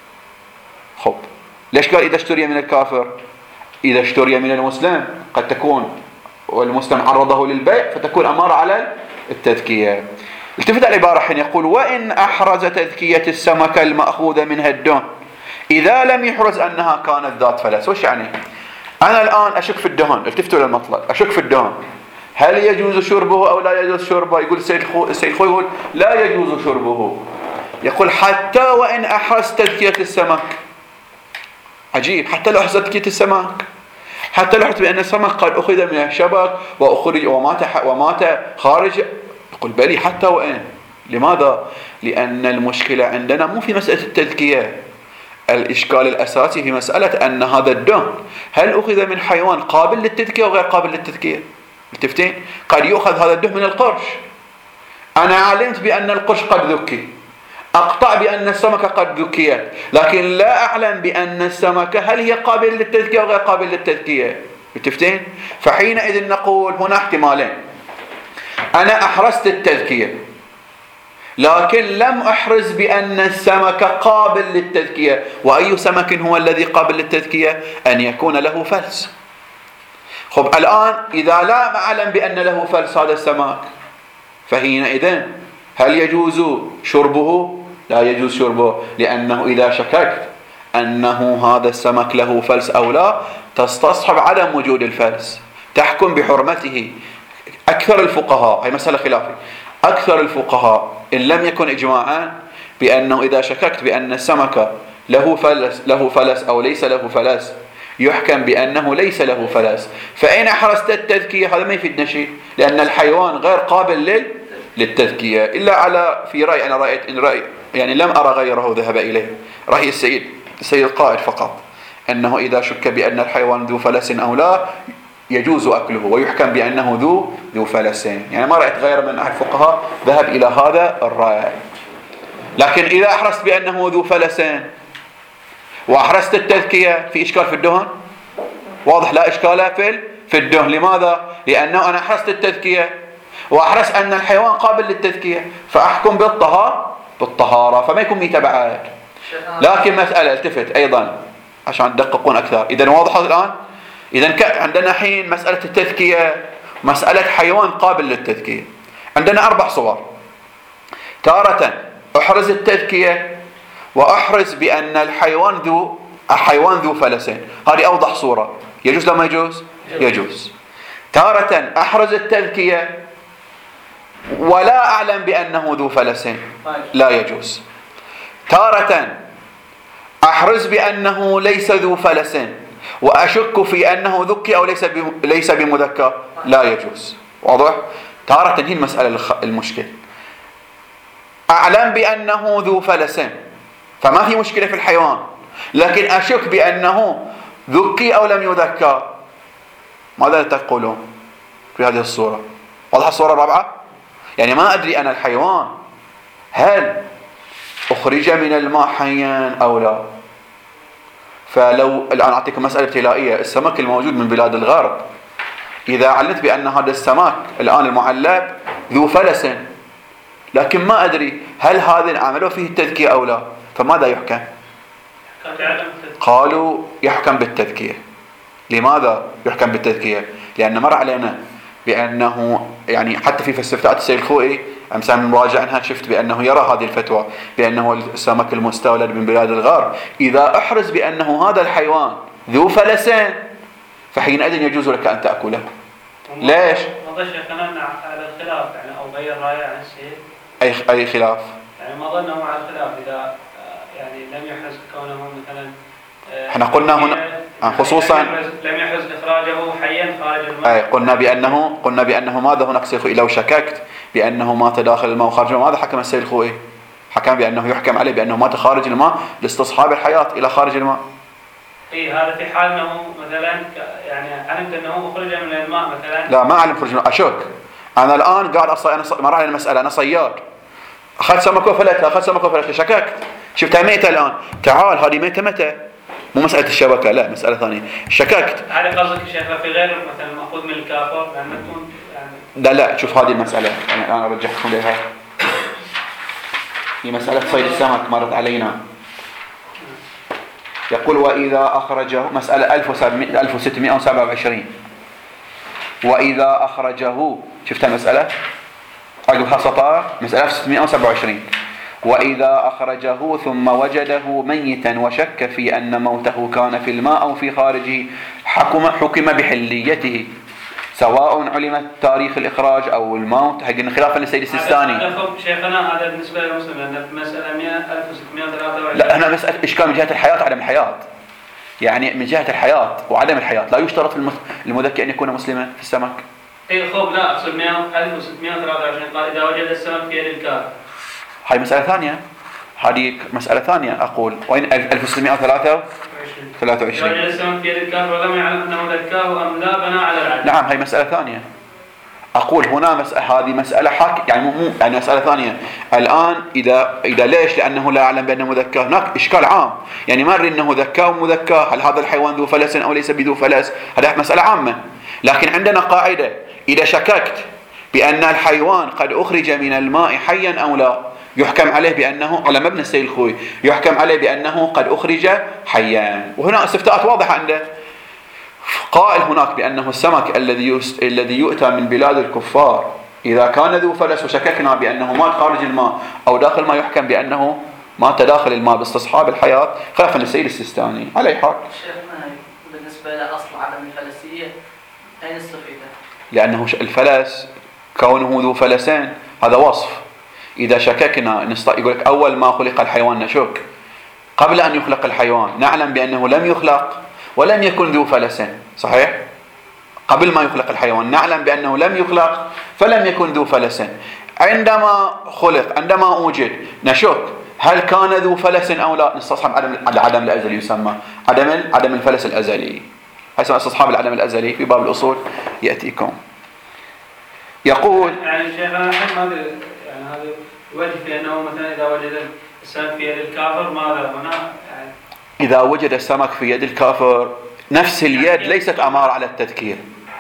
خب ليش قال إذا اشتري من الكافر؟ إذا اشتري من المسلم قد تكون والمسلم عرضه للبيع فتكون أمارة على التذكية. التفت العبارة حين يقول وإن أحرز تذكية السمكة المأخوذة منها الدهن إذا لم يحرز أنها كانت ذات فلس. وش يعني؟ أنا الآن أشك في الدهن. التفتوا للمطلب أشك في الدهن هل يجوز شربه أو لا يجوز شربه؟ يقول السيد خو... السيد خوي يقول لا يجوز شربه. يقول حتى وإن أحرز تذكية السمك. عجيب. حتى لو أحرز تذكية السمك حتى لو حرز بأن السمك قد أخذ من الشبك وأخرج ومات ومات خارج. يقول بلي حتى وإن. لماذا؟ لأن المشكلة عندنا مو في مسألة التذكية. الإشكال الأساسي في مسألة أن هذا الدهن هل أخذ من حيوان قابل للتذكية وغير قابل للتذكية. متفتين؟ قد يؤخذ هذا الدهن من القرش. أنا علمت بأن القرش قد ذكي أقطع بأن السمكة قد ذكيت لكن لا أعلم بأن السمكة هل هي قابلة للتذكية وغير قابلة للتذكية. متفتين؟ فحينئذ نقول هنا احتمالين. أنا أحرزت التذكية لكن لم أحرز بأن السمك قابل للتذكية. وأي سمك هو الذي قابل للتذكية؟ أن يكون له فلس. خب الآن إذا لا أعلم بأن له فلس هذا السمك فحينئذ هل يجوز شربه؟ لا يجوز شربه لأنه إذا شككت أنه هذا السمك له فلس أو لا تستصحب عدم وجود الفلس تحكم بحرمته. أكثر الفقهاء هي مسألة خلافية أكثر الفقهاء إن لم يكن إجماعا بأنه إذا شككت بأن السمك له فلس له فلس أو ليس له فلس يحكم بأنه ليس له فلس. فإن أحرزت التذكية هذا ما يفيدنا شيء لأن الحيوان غير قابل لل للتذكية إلا على في رأي أنا رأيت إن رأي يعني لم أرى غيره ذهب إليه رأي السيد السيد القائد فقط أنه إذا شك بأن الحيوان ذو فلس أو لا يجوز أكله ويحكم بأنه ذو ذو فلسين. يعني ما رأيت غير من أحد الفقهاء ذهب إلى هذا الرأي. لكن إذا أحرزت بأنه ذو فلسين وأحرزت التذكية في إشكال في الدهن واضح لا إشكال في في الدهن. لماذا؟ لأنه أنا أحرزت التذكية وأحرز أن الحيوان قابل للتذكية فأحكم بالطهارة بالطهارة فما يكون متبعات. لكن مسألة التفت أيضا عشان تدققون أكثر. إذا واضح الآن إذا عندنا حين مسألة التذكية مسألة حيوان قابل للتذكية عندنا أربع صور. تارة أحرز التذكية وأحرز بأن الحيوان ذو حيوان ذو فلسين هذه أوضح صورة يجوز لما يجوز يجوز. تارة أحرز التذكية ولا أعلم بأنه ذو فلسين لا يجوز. تارة أحرز بأنه ليس ذو فلسين وأشك في أنه ذكي أو ليس ليس بمذكى لا يجوز. واضح؟ تارة هي المسألة المشكلة أعلم بأنه ذو فلسين فما في مشكلة في الحيوان لكن أشك بأنه ذكي أو لم يذكى. ماذا تقولون في هذه الصورة؟ واضح الصورة الرابعة؟ يعني ما أدري أنا الحيوان هل أخرج من الماء حيا أو لا. فلو الآن أعطيكم مسألة ابتلائية السمك الموجود من بلاد الغرب إذا علمت بأن هذا السمك الآن المعلب ذو فلس لكن ما أدري هل هذا عملوا فيه التذكية أو لا فماذا يحكم؟ قالوا يحكم بالتذكية. لماذا يحكم بالتذكية؟ لأن مر علينا بأنه يعني حتى في فلسفتات السيد الخوئي أمس من مراجعة عنها شفت بأنه يرى هذه الفتوى بأنه السمك المستولد من بلاد الغرب إذا أحرز بأنه هذا الحيوان ذو فلسين فحينئذ يجوز لك أن تأكله. ليش؟ ما شيخنا على الخلاف يعني أو غير رأي عن السيد أي أي خلاف؟ يعني ما ظنه على الخلاف إذا يعني لم يحرز كونه مثلا احنا قلنا هنا خصوصا لم يحرز إخراجه حيا خارج الماء. أي قلنا بأنه قلنا بأنه ماذا هناك سيد الخوئي؟ لو شككت بأنه مات داخل الماء وخارج الماء، ماذا حكم السيد الخوئي؟ حكم بأنه يحكم عليه بأنه مات خارج الماء لاستصحاب الحياة إلى خارج الماء. إيه هذا في حال أنه مثلا يعني علمت أنه أخرج من الماء مثلا. لا ما أعلم خرج من الماء، أشك. أنا الآن قاعد أصي أنا ما راح المسألة، أنا صياد أخذت سمكة وفلتها، أخذت سمكة وفلتها، شككت شفتها ميتة الآن، تعال هذه ميتة متى؟ مو مسألة الشبكة، لا مسألة ثانية، شككت. هذا قصدك يا شيخ في غير مثلا مأخوذ من الكافر لأن تكون يعني. لا لا شوف هذه المسألة يعني أنا أرجعكم لها، في مسألة صيد السمك مرت علينا. يقول وإذا أخرجه، مسألة ألف وستمائة وسبعة وعشرين، وإذا أخرجه، شفتها المسألة؟ أقولها سطار، مسألة ألف وستمائة وسبعة وعشرين، وإذا أخرجه ثم وجده ميتا وشك في أن موته كان في الماء أو في خارجه حكم حكم بحليته سواء علم تاريخ الإخراج أو الموت، حق خلافا للسيد السيستاني. هذا شيخنا هذا بالنسبة للمسلم لأن في مسألة ألف وستمائة وثلاثة وعشرين. لا هنا مسألة إشكال من جهة الحياة عدم الحياة، يعني من جهة الحياة وعدم الحياة لا يشترط المذكي أن يكون مسلما في السمك. إيه خب لا أقصد ألف وستمائة وثلاثة وعشرين قال إذا وجد السمك في يد الكافر. هاي مسألة ثانية، هذه مسألة ثانية أقول. وين ألف وستمائة وثلاثة وعشرين؟ وجد السمك في يد الكافر ولم يعلم أنه ذكاه أم لا بنى على العدل. نعم هاي مسألة ثانية. أقول هنا مسألة، هذه مسألة حاك يعني مو يعني مسألة ثانية. الآن إذا إذا ليش؟ لأنه لا يعلم بأنه مذكاه، هناك إشكال عام، يعني ما أدري أنه ذكاه ومذكاه، هل هذا الحيوان ذو فلس أو ليس بذو فلس، هذا مسألة عامة. لكن عندنا قاعدة، إذا شككت بأن الحيوان قد أخرج من الماء حيا أو لا، يحكم عليه بأنه على مبنى السيد الخوئي، يحكم عليه بأنه قد أخرج حيا. وهنا استفتاءات واضحة عنده، قائل هناك بأنه السمك الذي الذي يؤتى من بلاد الكفار إذا كان ذو فلس وشككنا بأنه مات خارج الماء أو داخل الماء، يحكم بأنه مات داخل الماء باستصحاب الحياة خلافا للسيد السيستاني. على أي حال شيخنا بالنسبة لأصل عدم الفلسية أين استفيده؟ لأنه الفلس كونه ذو فلسين هذا وصف. إذا شككنا نست... يقول لك أول ما خلق الحيوان نشك، قبل أن يخلق الحيوان نعلم بأنه لم يخلق ولم يكن ذو فلسين، صحيح؟ قبل ما يخلق الحيوان نعلم بأنه لم يخلق فلم يكن ذو فلسين. عندما خلق، عندما أوجد نشك هل كان ذو فلس أو لا، نستصحب عدم العدم الأزلي، يسمى عدم عدم الفلس الأزلي، هذا استصحاب العدم الأزلي في باب الأصول يأتيكم. يقول يعني الشيخ أنا أحب هذا يعني هذا وجه في أنه مثلا إذا وجد السمك في يد الكافر ماذا هنا يعني إذا وجد السمك في يد الكافر نفس اليد ليست أمارة على التذكير.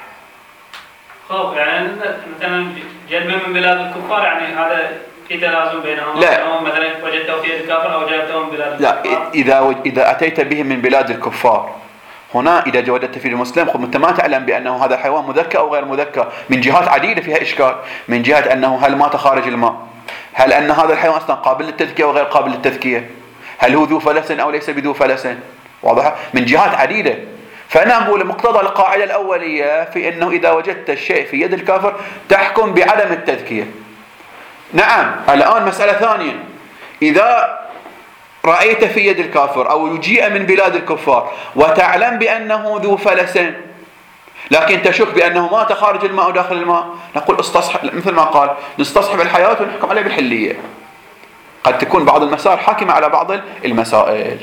خوف يعني مثلا جلب من بلاد الكفار يعني هذا في تلازم بينهم. لا مثلا وجدته في يد الكافر أو جلبته من بلاد لا الكفار. إذا وج... إذا أتيت بهم من بلاد الكفار هنا إذا وجدت في المسلم خذ أنت ما تعلم بأنه هذا الحيوان مذكى أو غير مذكى من جهات عديدة فيها إشكال، من جهة أنه هل مات خارج الماء، هل أن هذا الحيوان أصلا قابل للتذكية وغير قابل للتذكية، هل هو ذو فلس أو ليس بذو فلس، واضح؟ من جهات عديدة. فأنا أقول مقتضى القاعدة الأولية في أنه إذا وجدت الشيء في يد الكافر تحكم بعدم التذكية. نعم الآن مسألة ثانية، إذا رأيت في يد الكافر أو يجيء من بلاد الكفار وتعلم بأنه ذو فلسين لكن تشك بأنه مات خارج الماء أو داخل الماء، نقول استصحب مثل ما قال نستصحب الحياة ونحكم عليه بالحلية. قد تكون بعض المسائل حاكمة على بعض المسائل.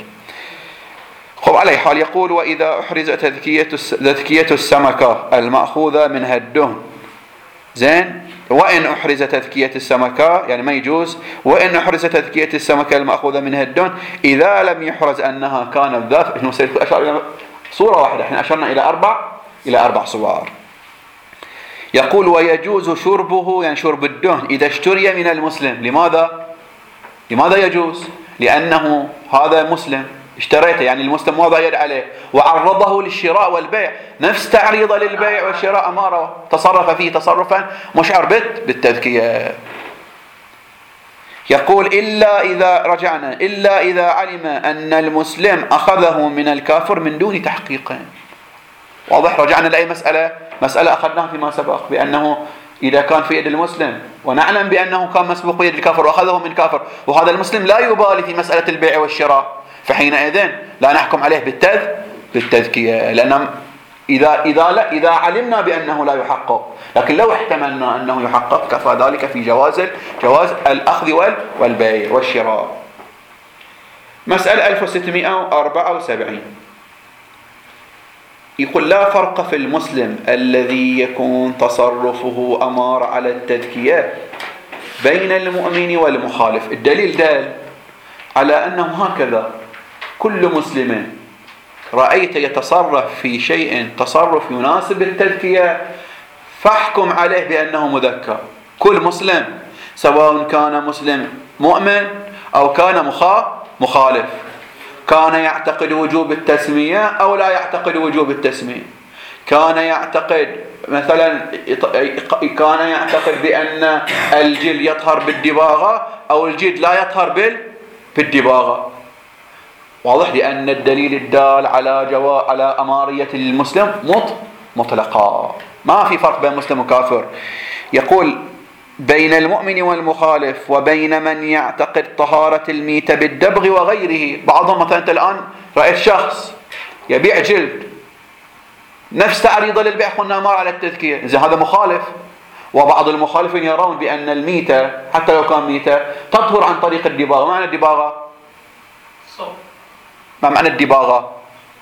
خب على حال يقول وإذا أحرز تذكية تذكية السمكة المأخوذة منها الدهن، زين، وإن أحرز تذكية السمكة يعني ما يجوز، وإن أحرز تذكية السمكة المأخوذة منها الدهن إذا لم يحرز أنها كانت ذات، إنه أشار إلى صورة واحدة، إحنا أشرنا إلى أربع إلى أربع صور. يقول ويجوز شربه يعني شرب الدهن إذا اشتري من المسلم. لماذا؟ لماذا يجوز؟ لأنه هذا مسلم اشتريته، يعني المسلم وضع يد عليه وعرضه للشراء والبيع، نفس تعريضه للبيع والشراء أماره تصرف فيه تصرفا مشعر بالتذكية. يقول إلا إذا رجعنا إلا إذا علم أن المسلم أخذه من الكافر من دون تحقيق. واضح؟ رجعنا لأي مسألة؟ مسألة أخذناها فيما سبق بأنه إذا كان في يد المسلم ونعلم بأنه كان مسبوق بيد الكافر وأخذه من كافر وهذا المسلم لا يبالي في مسألة البيع والشراء، فحينئذ لا نحكم عليه بالتذ بالتذكية، لأن إذا إذا لا إذا علمنا بأنه لا يحقق، لكن لو احتملنا أنه يحقق كفى ذلك في جواز جواز الأخذ والبيع والشراء. مسألة ألف وستمائة وأربعة وسبعين يقول: لا فرق في المسلم الذي يكون تصرفه أمار على التذكية بين المؤمن والمخالف. الدليل دال على أنه هكذا كل مسلم رأيت يتصرف في شيء تصرف يناسب التذكية فاحكم عليه بأنه مذكر. كل مسلم سواء كان مسلم مؤمن أو كان مخالف، كان يعتقد وجوب التسمية أو لا يعتقد وجوب التسمية، كان يعتقد مثلا كان يعتقد بأن الجلد يطهر بالدباغة أو الجلد لا يطهر بالدباغة. واضح؟ لأن الدليل الدال على جوا على أمارية المسلم مط مطلقة، ما في فرق بين مسلم وكافر. يقول: بين المؤمن والمخالف وبين من يعتقد طهارة الميتة بالدبغ وغيره. بعضهم مثلا أنت الآن رأيت شخص يبيع جلد نفس تعريضه للبيع قلنا أمار على التذكية، إذا هذا مخالف. وبعض المخالفين يرون بأن الميتة حتى لو كان ميتة تطهر عن طريق الدباغة. ما معنى الدباغة؟ ما معنى الدباغة؟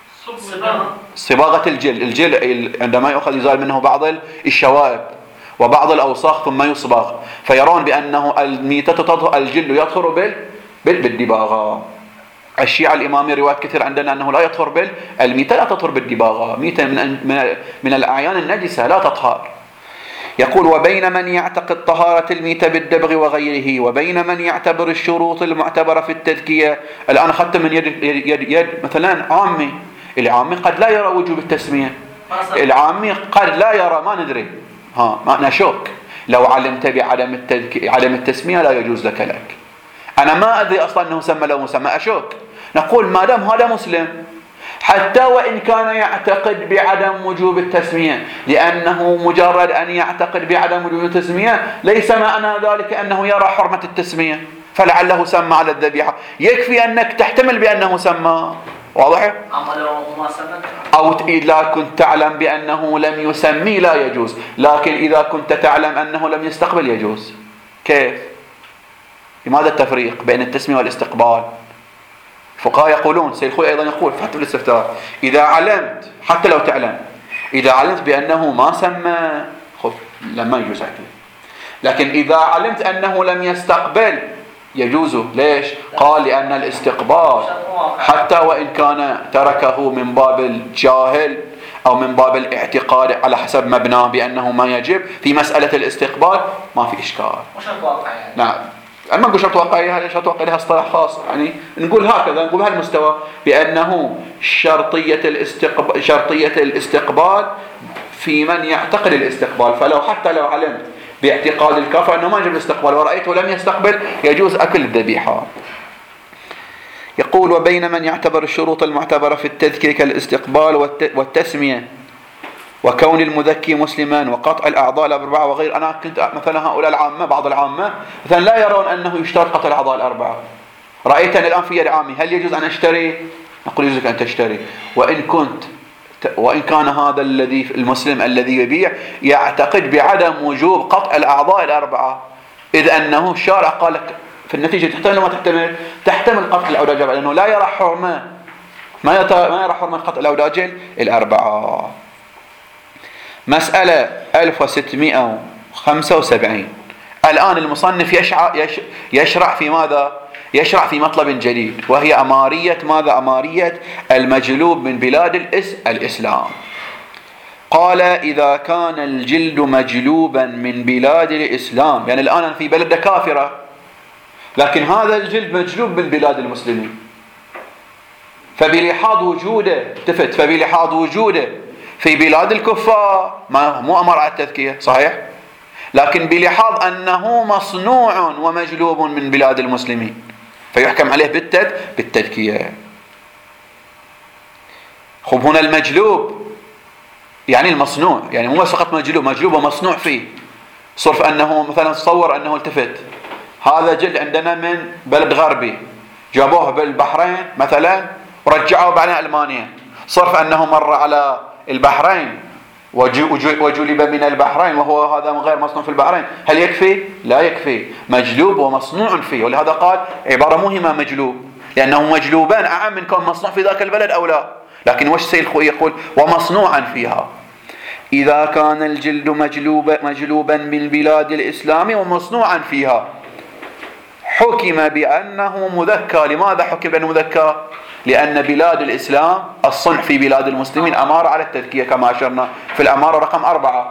صباغة الجلد. الجلد عندما يؤخذ يزال منه بعض الشوائب وبعض الأوساخ ثم يصبغ، فيرون بأنه الميتة تطهر، الجلد يطهر بالدباغة. الشيعة الإمامية روايات كثير عندنا أنه لا يطهر بال الميتة لا تطهر بالدباغة، ميتة من من الأعيان النجسة لا تطهر. يقول: وبين من يعتقد طهارة الميتة بالدبغ وغيره وبين من يعتبر الشروط المعتبرة في التذكية. الآن أخذت من يد, يد, يد مثلا عامي، العامي قد لا يرى وجوب التسمية، العامي قد لا يرى، ما ندري، ها ما نشك. لو علمت بعدم التذكية عدم التسمية لا يجوز لك لك. أنا ما أدري أصلا أنه سمى لو مسمى، أشك. نقول ما دام هذا مسلم حتى وإن كان يعتقد بعدم وجوب التسمية، لأنه مجرد أن يعتقد بعدم وجوب التسمية ليس معنى ذلك أنه يرى حرمة التسمية، فلعله سمى على الذبيحة. يكفي أنك تحتمل بأنه سمى. واضح؟ أو إذا كنت تعلم بأنه لم يسمي لا يجوز، لكن إذا كنت تعلم أنه لم يستقبل يجوز. كيف؟ لماذا التفريق بين التسمية والاستقبال؟ الفقهاء يقولون، سيد الخوي أيضا يقول في حتى الاستفتاء: إذا علمت حتى لو تعلم إذا علمت بأنه ما سمى خذ لما يجوز أكله، لكن إذا علمت أنه لم يستقبل يجوز. ليش؟ قال: لأن الاستقبال حتى وإن كان تركه من باب الجاهل أو من باب الاعتقاد على حسب مبناه بأنه ما يجب، في مسألة الاستقبال ما في إشكال. نعم. أما نقول شرط واقعي، هذا شرط واقعي لها اصطلاح خاص، يعني نقول هكذا، نقول بهالمستوى بأنه شرطية الاستقبال شرطية الاستقبال في من يعتقد الاستقبال. فلو حتى لو علمت باعتقاد الكافر أنه ما يجب الاستقبال ورأيته لم يستقبل يجوز أكل الذبيحة. يقول: وبين من يعتبر الشروط المعتبرة في التذكير كالاستقبال والتسمية وكون المذكي مسلما وقطع الأعضاء الأربعة وغير. أنا كنت مثلا هؤلاء العامة، بعض العامة مثلا لا يرون أنه يشترط قطع الأعضاء الأربعة. رأيتني الآن في يد عامي، هل يجوز أن أشتري؟ نقول يجوز أن تشتري، وإن كنت وإن كان هذا الذي المسلم الذي يبيع يعتقد بعدم وجوب قطع الأعضاء الأربعة، إذ أنه الشارع قال لك في النتيجة تحتمل ما تحتمل تحتمل قطع الأوداج، لأنه لا يرى حرمة ما يرى حرمة قطع الأوداج الأربعة. مسألة ألف وستمائة وخمسة وسبعين. الآن المصنف يشرع, يشرع في ماذا؟ يشرع في مطلب جديد، وهي أمارية ماذا؟ أمارية المجلوب من بلاد الإس الإسلام. قال: إذا كان الجلد مجلوبا من بلاد الإسلام، يعني الآن في بلد كافرة لكن هذا الجلد مجلوب من بلاد المسلمين، فبلحاظ وجوده تفت فبلحاظ وجوده في بلاد الكفار ما مو أمر على التذكية، صحيح؟ لكن بلحاظ أنه مصنوع ومجلوب من بلاد المسلمين فيحكم عليه بالتذ بالتذكية. خب هنا المجلوب يعني المصنوع، يعني مو فقط مجلوب، مجلوب ومصنوع فيه. صرف أنه مثلا تصور أنه التفت هذا جلد عندنا من بلد غربي جابوه بالبحرين مثلا ورجعوه بعدين ألمانيا، صرف أنه مر على البحرين وجلب من البحرين وهو هذا غير مصنوع في البحرين، هل يكفي؟ لا يكفي، مجلوب ومصنوع فيه. ولهذا قال عبارة مهمة مجلوب، لأنه مجلوبان أعم من كون مصنوع في ذاك البلد أو لا. لكن وش السيد الخوي يقول؟ ومصنوعا فيها. إذا كان الجلد مجلوب مجلوبا من بلاد الإسلام ومصنوعا فيها حكم بأنه مذكى. لماذا حكم بأنه مذكى؟ لأن بلاد الإسلام الصنع في بلاد المسلمين أمارة على التذكية كما أشرنا في الأمارة رقم أربعة.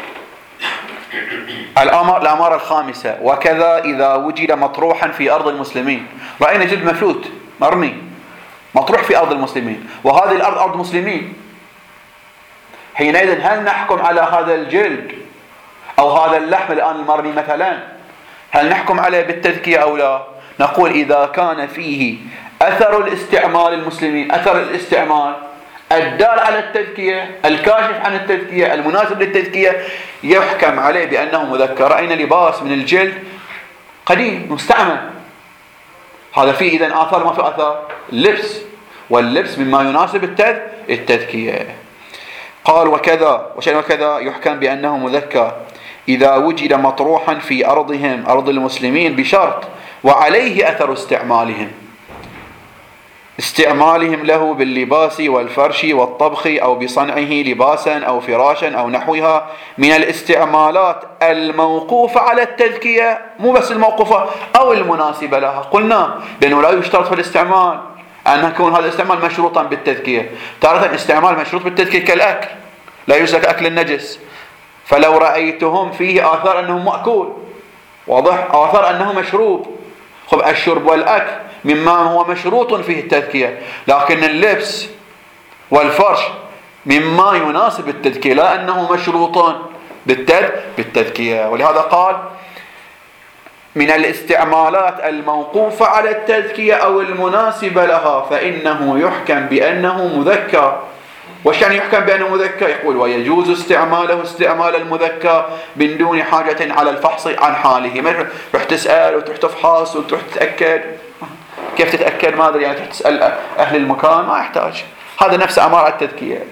الأمارة الخامسة: وكذا إذا وجد مطروحا في أرض المسلمين. رأينا جلد مفلوت مرمي مطروح في أرض المسلمين، وهذه الأرض أرض مسلمين، حينئذ هل نحكم على هذا الجلد أو هذا اللحم الآن المرمي مثلا، هل نحكم عليه بالتذكية أو لا؟ نقول إذا كان فيه أثر الاستعمال المسلمين، أثر الاستعمال الدال على التذكية، الكاشف عن التذكية، المناسب للتذكية، يحكم عليه بأنه مذكر. رأينا لباس من الجلد قديم مستعمل، هذا فيه إذن آثار ما في آثار اللبس، واللبس مما يناسب التذ... التذكية. قال وكذا وشأن وكذا يحكم بأنه مذكر إذا وجد مطروحا في أرضهم أرض المسلمين بشرط وعليه أثر استعمالهم استعمالهم له باللباس والفرش والطبخ أو بصنعه لباسا أو فراشا أو نحوها من الاستعمالات الموقوفة على التذكية، مو بس الموقوفة أو المناسبة لها. قلنا لأنه لا يشترط في الاستعمال أن يكون هذا الاستعمال مشروطا بالتذكية. تارة استعمال مشروط بالتذكية كالأكل، لا يجوز أكل النجس، فلو رأيتهم فيه آثار أنه مأكول واضح، آثار أنه مشروب. خب الشرب والأكل مما هو مشروط فيه التذكية، لكن اللبس والفرش مما يناسب التذكية، لا أنه مشروط بالتذ... بالتذكية. ولهذا قال من الاستعمالات الموقوفة على التذكية أو المناسبة لها فإنه يحكم بأنه مذكر. وش يعني يحكم بأنه مذكر؟ يقول ويجوز استعماله استعمال المذكر من دون حاجة على الفحص عن حاله. ما تروح تسأل وتروح تفحص وتروح تتأكد، كيف تتأكد؟ ما أدري، يعني تروح تسأل أهل المكان، ما يحتاج، هذا نفس أمارة التذكية.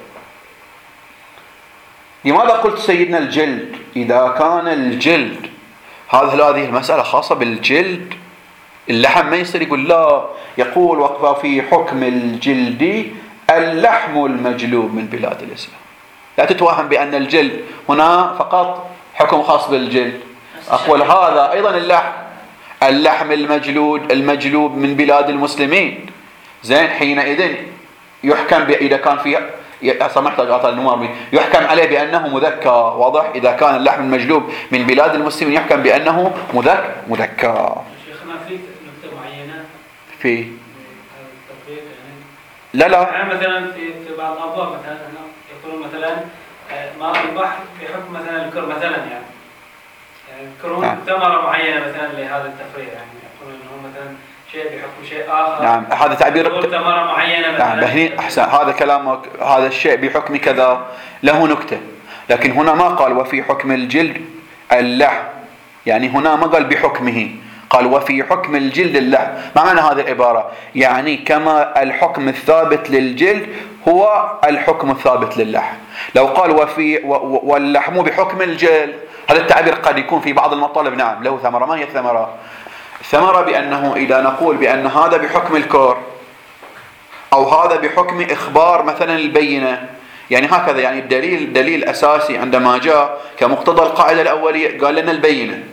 لماذا قلت سيدنا الجلد؟ إذا كان الجلد هذه هذه المسألة خاصة بالجلد، اللحم ما يصير يقول لا، يقول وقف في حكم الجلد اللحم المجلوب من بلاد الإسلام. لا تتوهم بأن الجلد هنا فقط حكم خاص بالجلد، أقول هذا أيضا اللحم اللحم المجلود المجلوب من بلاد المسلمين. زين، حينئذ يحكم إذا كان فيها سمحت المرمي يحكم عليه بأنه مذكر. واضح؟ إذا كان اللحم المجلوب من بلاد المسلمين يحكم بأنه مذكر مذكر. شيخنا في نقطة معينة في التطبيق يعني لا لا يعني مثلا في في بعض الأبواب مثلا يقولون مثلا ماء البحر بحكم مثلا الكر مثلا يعني يعني يذكرون نعم. ثمرة معينة مثلا لهذا التفريع، يعني يقولون إنه مثلا شيء بحكم شيء آخر. نعم، هذا تعبير ثمرة معينة مثلا. نعم بهني أحسن، هذا كلامك، هذا الشيء بحكم كذا له نكتة، لكن هنا ما قال وفي حكم الجلد اللحم، يعني هنا ما قال بحكمه، قال وفي حكم الجلد اللحم. ما معنى هذه العبارة؟ يعني كما الحكم الثابت للجلد هو الحكم الثابت للحم. لو قال وفي واللحم بحكم الجلد، هذا التعبير قد يكون في بعض المطالب نعم له ثمرة. ما هي الثمرة؟ الثمرة بأنه إذا نقول بأن هذا بحكم الكور أو هذا بحكم إخبار مثلا البينة، يعني هكذا، يعني الدليل الدليل الأساسي عندما جاء كمقتضى القاعدة الأولية قال لنا البينة،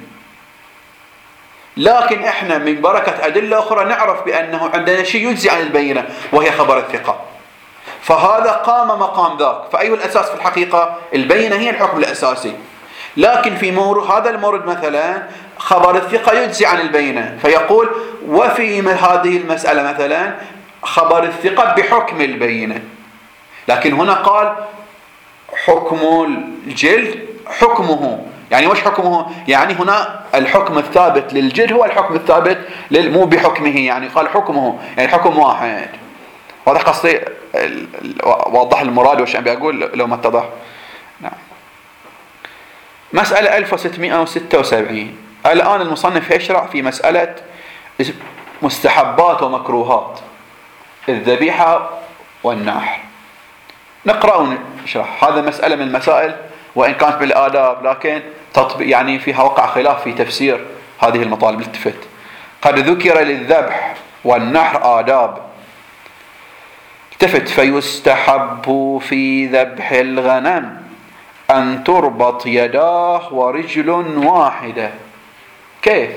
لكن إحنا من بركة أدلة أخرى نعرف بأنه عندنا شيء يجزي عن البينة وهي خبر الثقة، فهذا قام مقام ذاك. فأي الأساس في الحقيقة؟ البينة هي الحكم الأساسي، لكن في مورد هذا المورد مثلا خبر الثقة يجزي عن البينة، فيقول وفي هذه المسألة مثلا خبر الثقة بحكم البينة. لكن هنا قال حكم الجلد حكمه، يعني وش حكمه؟ يعني هنا الحكم الثابت للجلد هو الحكم الثابت لل... مو بحكمه، يعني قال حكمه، يعني حكم واحد. واضح قصدي؟ واضح المراد وش أبي أقول لو ما اتضح. نعم. مسألة ألف وستمائة وستة وسبعين. الآن المصنف يشرع في مسألة مستحبات ومكروهات الذبيحة والنحر. نقرأ ونشرح. هذا مسألة من المسائل وإن كانت بالآداب لكن تطبيق يعني فيها وقع خلاف في تفسير هذه المطالب. التفت قد ذكر للذبح والنحر آداب. التفت فيستحب في ذبح الغنم أن تربط يداه ورجل واحدة. كيف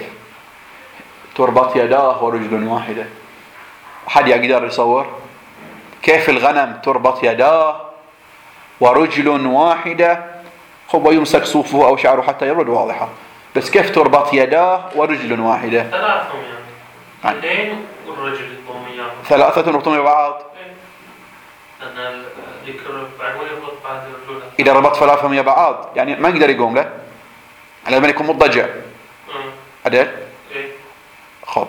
تربط يداه ورجل واحدة؟ أحد يقدر يصور كيف الغنم تربط يداه ورجل واحدة؟ هو يمسك صوفه أو شعره حتى يبرد واضحة، بس كيف تربط يداه ورجل واحدة؟ ثلاثهم يعني اليدين والرجل يضم اياهم. ثلاثة يربطون مع بعض. لأن الذكر بعد يربط بعد الرجل. إذا ربط ثلاثهم مع بعض يعني ما يقدر يقوم له، لازم يكون مضطجع. عدل؟ إيه. خب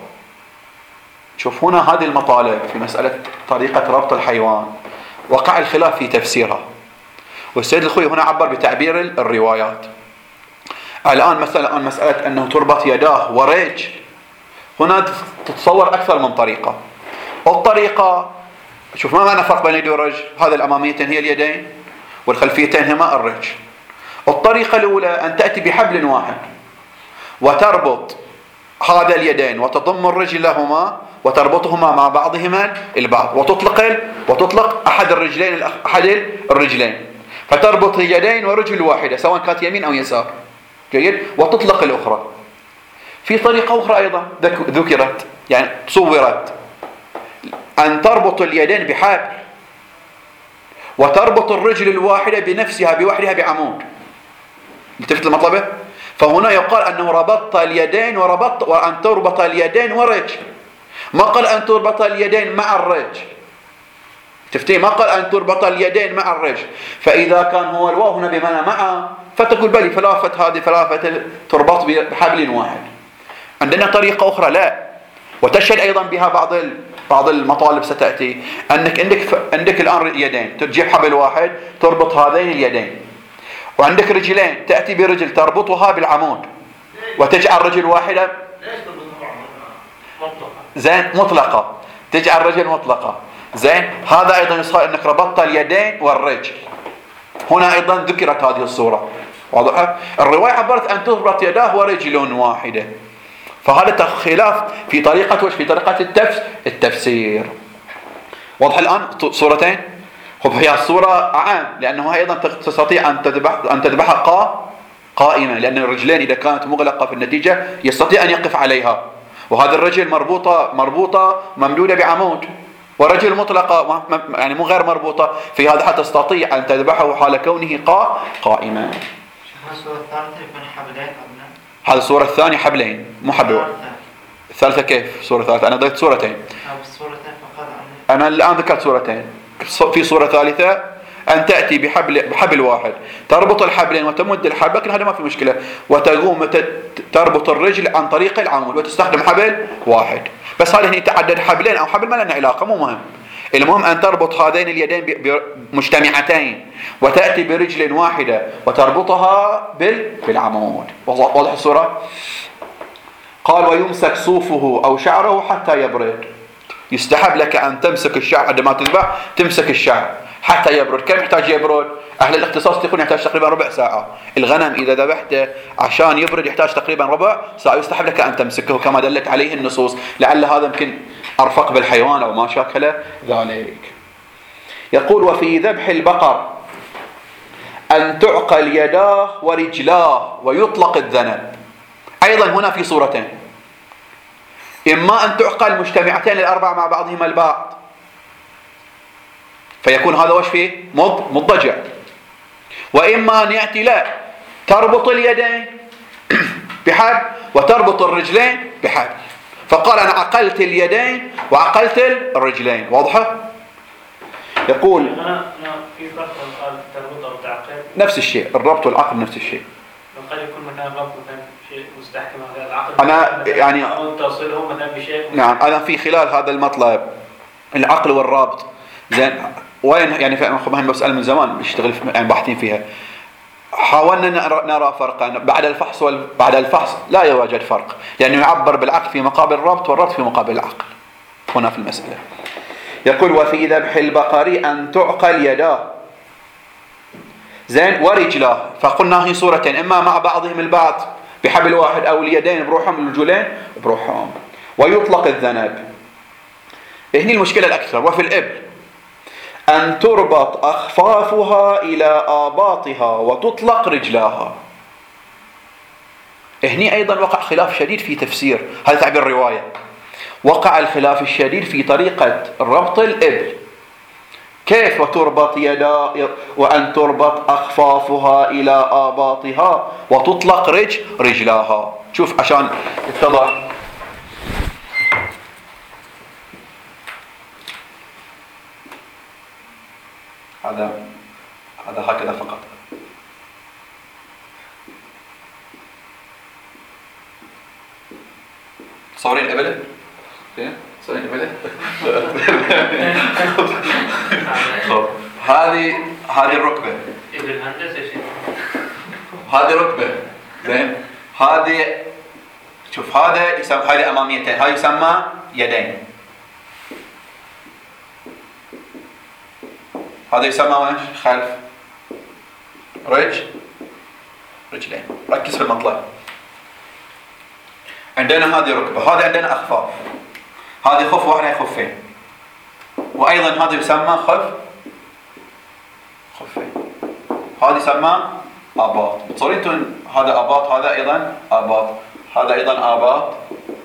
شوف هنا هذه المطالب في مسألة طريقة ربط الحيوان وقع الخلاف في تفسيرها، والسيد الخوي هنا عبر بتعبير الروايات. الآن مثلا الآن مسألة أنه تربط يداه ورجل، هنا تتصور أكثر من طريقة. الطريقة شوف ما معنى فرق بين اليد والرجل؟ هذا الأماميتين هي اليدين والخلفيتين هما الرجل. الطريقة الأولى أن تأتي بحبل واحد وتربط هذا اليدين وتضم الرجل لهما وتربطهما مع بعضهما البعض وتطلق ال... وتطلق أحد الرجلين أحد الرجلين فتربط اليدين ورجل واحدة سواء كانت يمين أو يسار. جيد. وتطلق الأخرى. في طريقة أخرى أيضا ذكرت يعني صورت أن تربط اليدين بحبل وتربط الرجل الواحدة بنفسها بوحدها بعمود. التفت المطلبة. فهنا يقال أنه ربطت اليدين وربط وأن تربط اليدين ورجل، ما قال أن تربط اليدين مع الرجل. تفتي ما قال أن تربط اليدين مع الرجل. فإذا كان هو الواو هنا بمعنى مع فتقول بلي فلافة هذه فلافة تربط بحبل واحد. عندنا طريقة أخرى لا وتشهد أيضا بها بعض بعض المطالب ستأتي أنك عندك عندك الآن يدين تجيب حبل واحد تربط هذين اليدين، وعندك رجلين تأتي برجل تربطها بالعمود وتجعل رجل واحدة زين مطلقة تجعل رجل مطلقة زين. هذا أيضا يصير أنك ربطت اليدين والرجل. هنا أيضا ذكرت هذه الصورة واضحة. الرواية عبرت أن تربط يداه ورجل واحدة. فهذا خلاف في طريقة وش في طريقة التفس التفسير. واضح الآن صورتين. هي الصورة عام لأنه أيضا تستطيع أن تذبح أن تذبحها قا قائمة، لأن الرجلين إذا كانت مغلقة في النتيجة يستطيع أن يقف عليها، وهذا الرجل مربوطة مربوطة ممدودة بعمود، ورجل مطلقة يعني مو غير مربوطة، في هذا حتى تستطيع أن تذبحه حال كونه قا قائمة. هذه الصورة الثالثة يكون حبلين قبلنا. هذه الصورة الثانية حبلين مو حبل. الثالثة كيف صورة ثالثة؟ أنا ضيت صورتين. الصورتين فقط. أنا الآن ذكرت صورتين. في صورة ثالثة أن تأتي بحبل بحبل واحد تربط الحبلين وتمد الحبل، لكن هذا ما في مشكلة، وتقوم تربط الرجل عن طريق العمود وتستخدم حبل واحد. بس هذا هنا يتعدد حبلين أو حبل ما لنا علاقة مو مهم. المهم أن تربط هذين اليدين مجتمعتين وتأتي برجل واحدة وتربطها بالعمود. واضح الصورة؟ قال ويمسك صوفه أو شعره حتى يبرد. يستحب لك أن تمسك الشعر عندما تذبح تمسك الشعر حتى يبرد. كم يحتاج يبرد؟ أهل الاختصاص يقول يحتاج تقريبا ربع ساعة. الغنم إذا ذبحته عشان يبرد يحتاج تقريبا ربع ساعة. يستحب لك أن تمسكه كما دلت عليه النصوص، لعل هذا يمكن أرفق بالحيوان أو ما شاكل ذلك. يقول وفي ذبح البقر أن تعقل يداه ورجلاه ويطلق الذنب. أيضا هنا في صورتين، إما أن تعقل مجتمعتين الأربع مع بعضهما البعض فيكون هذا وش فيه مضجع، وإما أن يأتي لا تربط اليدين بحبل وتربط الرجلين بحبل. فقال أنا عقلت اليدين وعقلت الرجلين. واضحة؟ يقول أنا في فرق قال تربط أو تعقل نفس الشيء، الربط والعقل نفس الشيء. قد يكون مثلا ربط مثلا شيء مستحكم على العقل أنا يعني أو توصله مثلا بشيء. نعم أنا في خلال هذا المطلب العقل والربط زين وين يعني في مسألة من زمان بيشتغل يعني باحثين فيها. حاولنا نرى فرقا بعد الفحص وال... بعد الفحص لا يوجد فرق، لأنه يعبر بالعقل في مقابل الربط والربط في مقابل العقل هنا في المسألة. يقول وفي ذبح البقر أن تعقل يداه زين ورجلاه، فقلنا هي صورتين، إما مع بعضهم البعض بحبل واحد أو اليدين بروحهم الرجلين بروحهم، ويطلق الذنب. هني المشكلة الأكثر. وفي الإبل أن تربط أخفافها إلى آباطها وتطلق رجلاها. هني أيضا وقع خلاف شديد في تفسير هذا تعبير الرواية، وقع الخلاف الشديد في طريقة ربط الإبل، كيف وتربط يدا وأن تربط أخفافها إلى آباطها وتطلق رج رجلاها. شوف عشان يتضح. هذا هذا هكذا فقط. صورين الإبل صورين الإبل هذه هذه الركبة، هذه ركبة زين، هذه شوف هذا يسمى هذه أماميتين، هاي يسمى يدين، هذا يسمى وش خلف رجل رجلين. ركز في المطلب. عندنا هذه ركبة، هذا عندنا أخفاف، هذه خف واحد هي خفين، وأيضا هذا يسمى خف خفين، هذا يسمى آباط. بتصورين هذا آباط، هذا أيضا آباط، هذا أيضا آباط،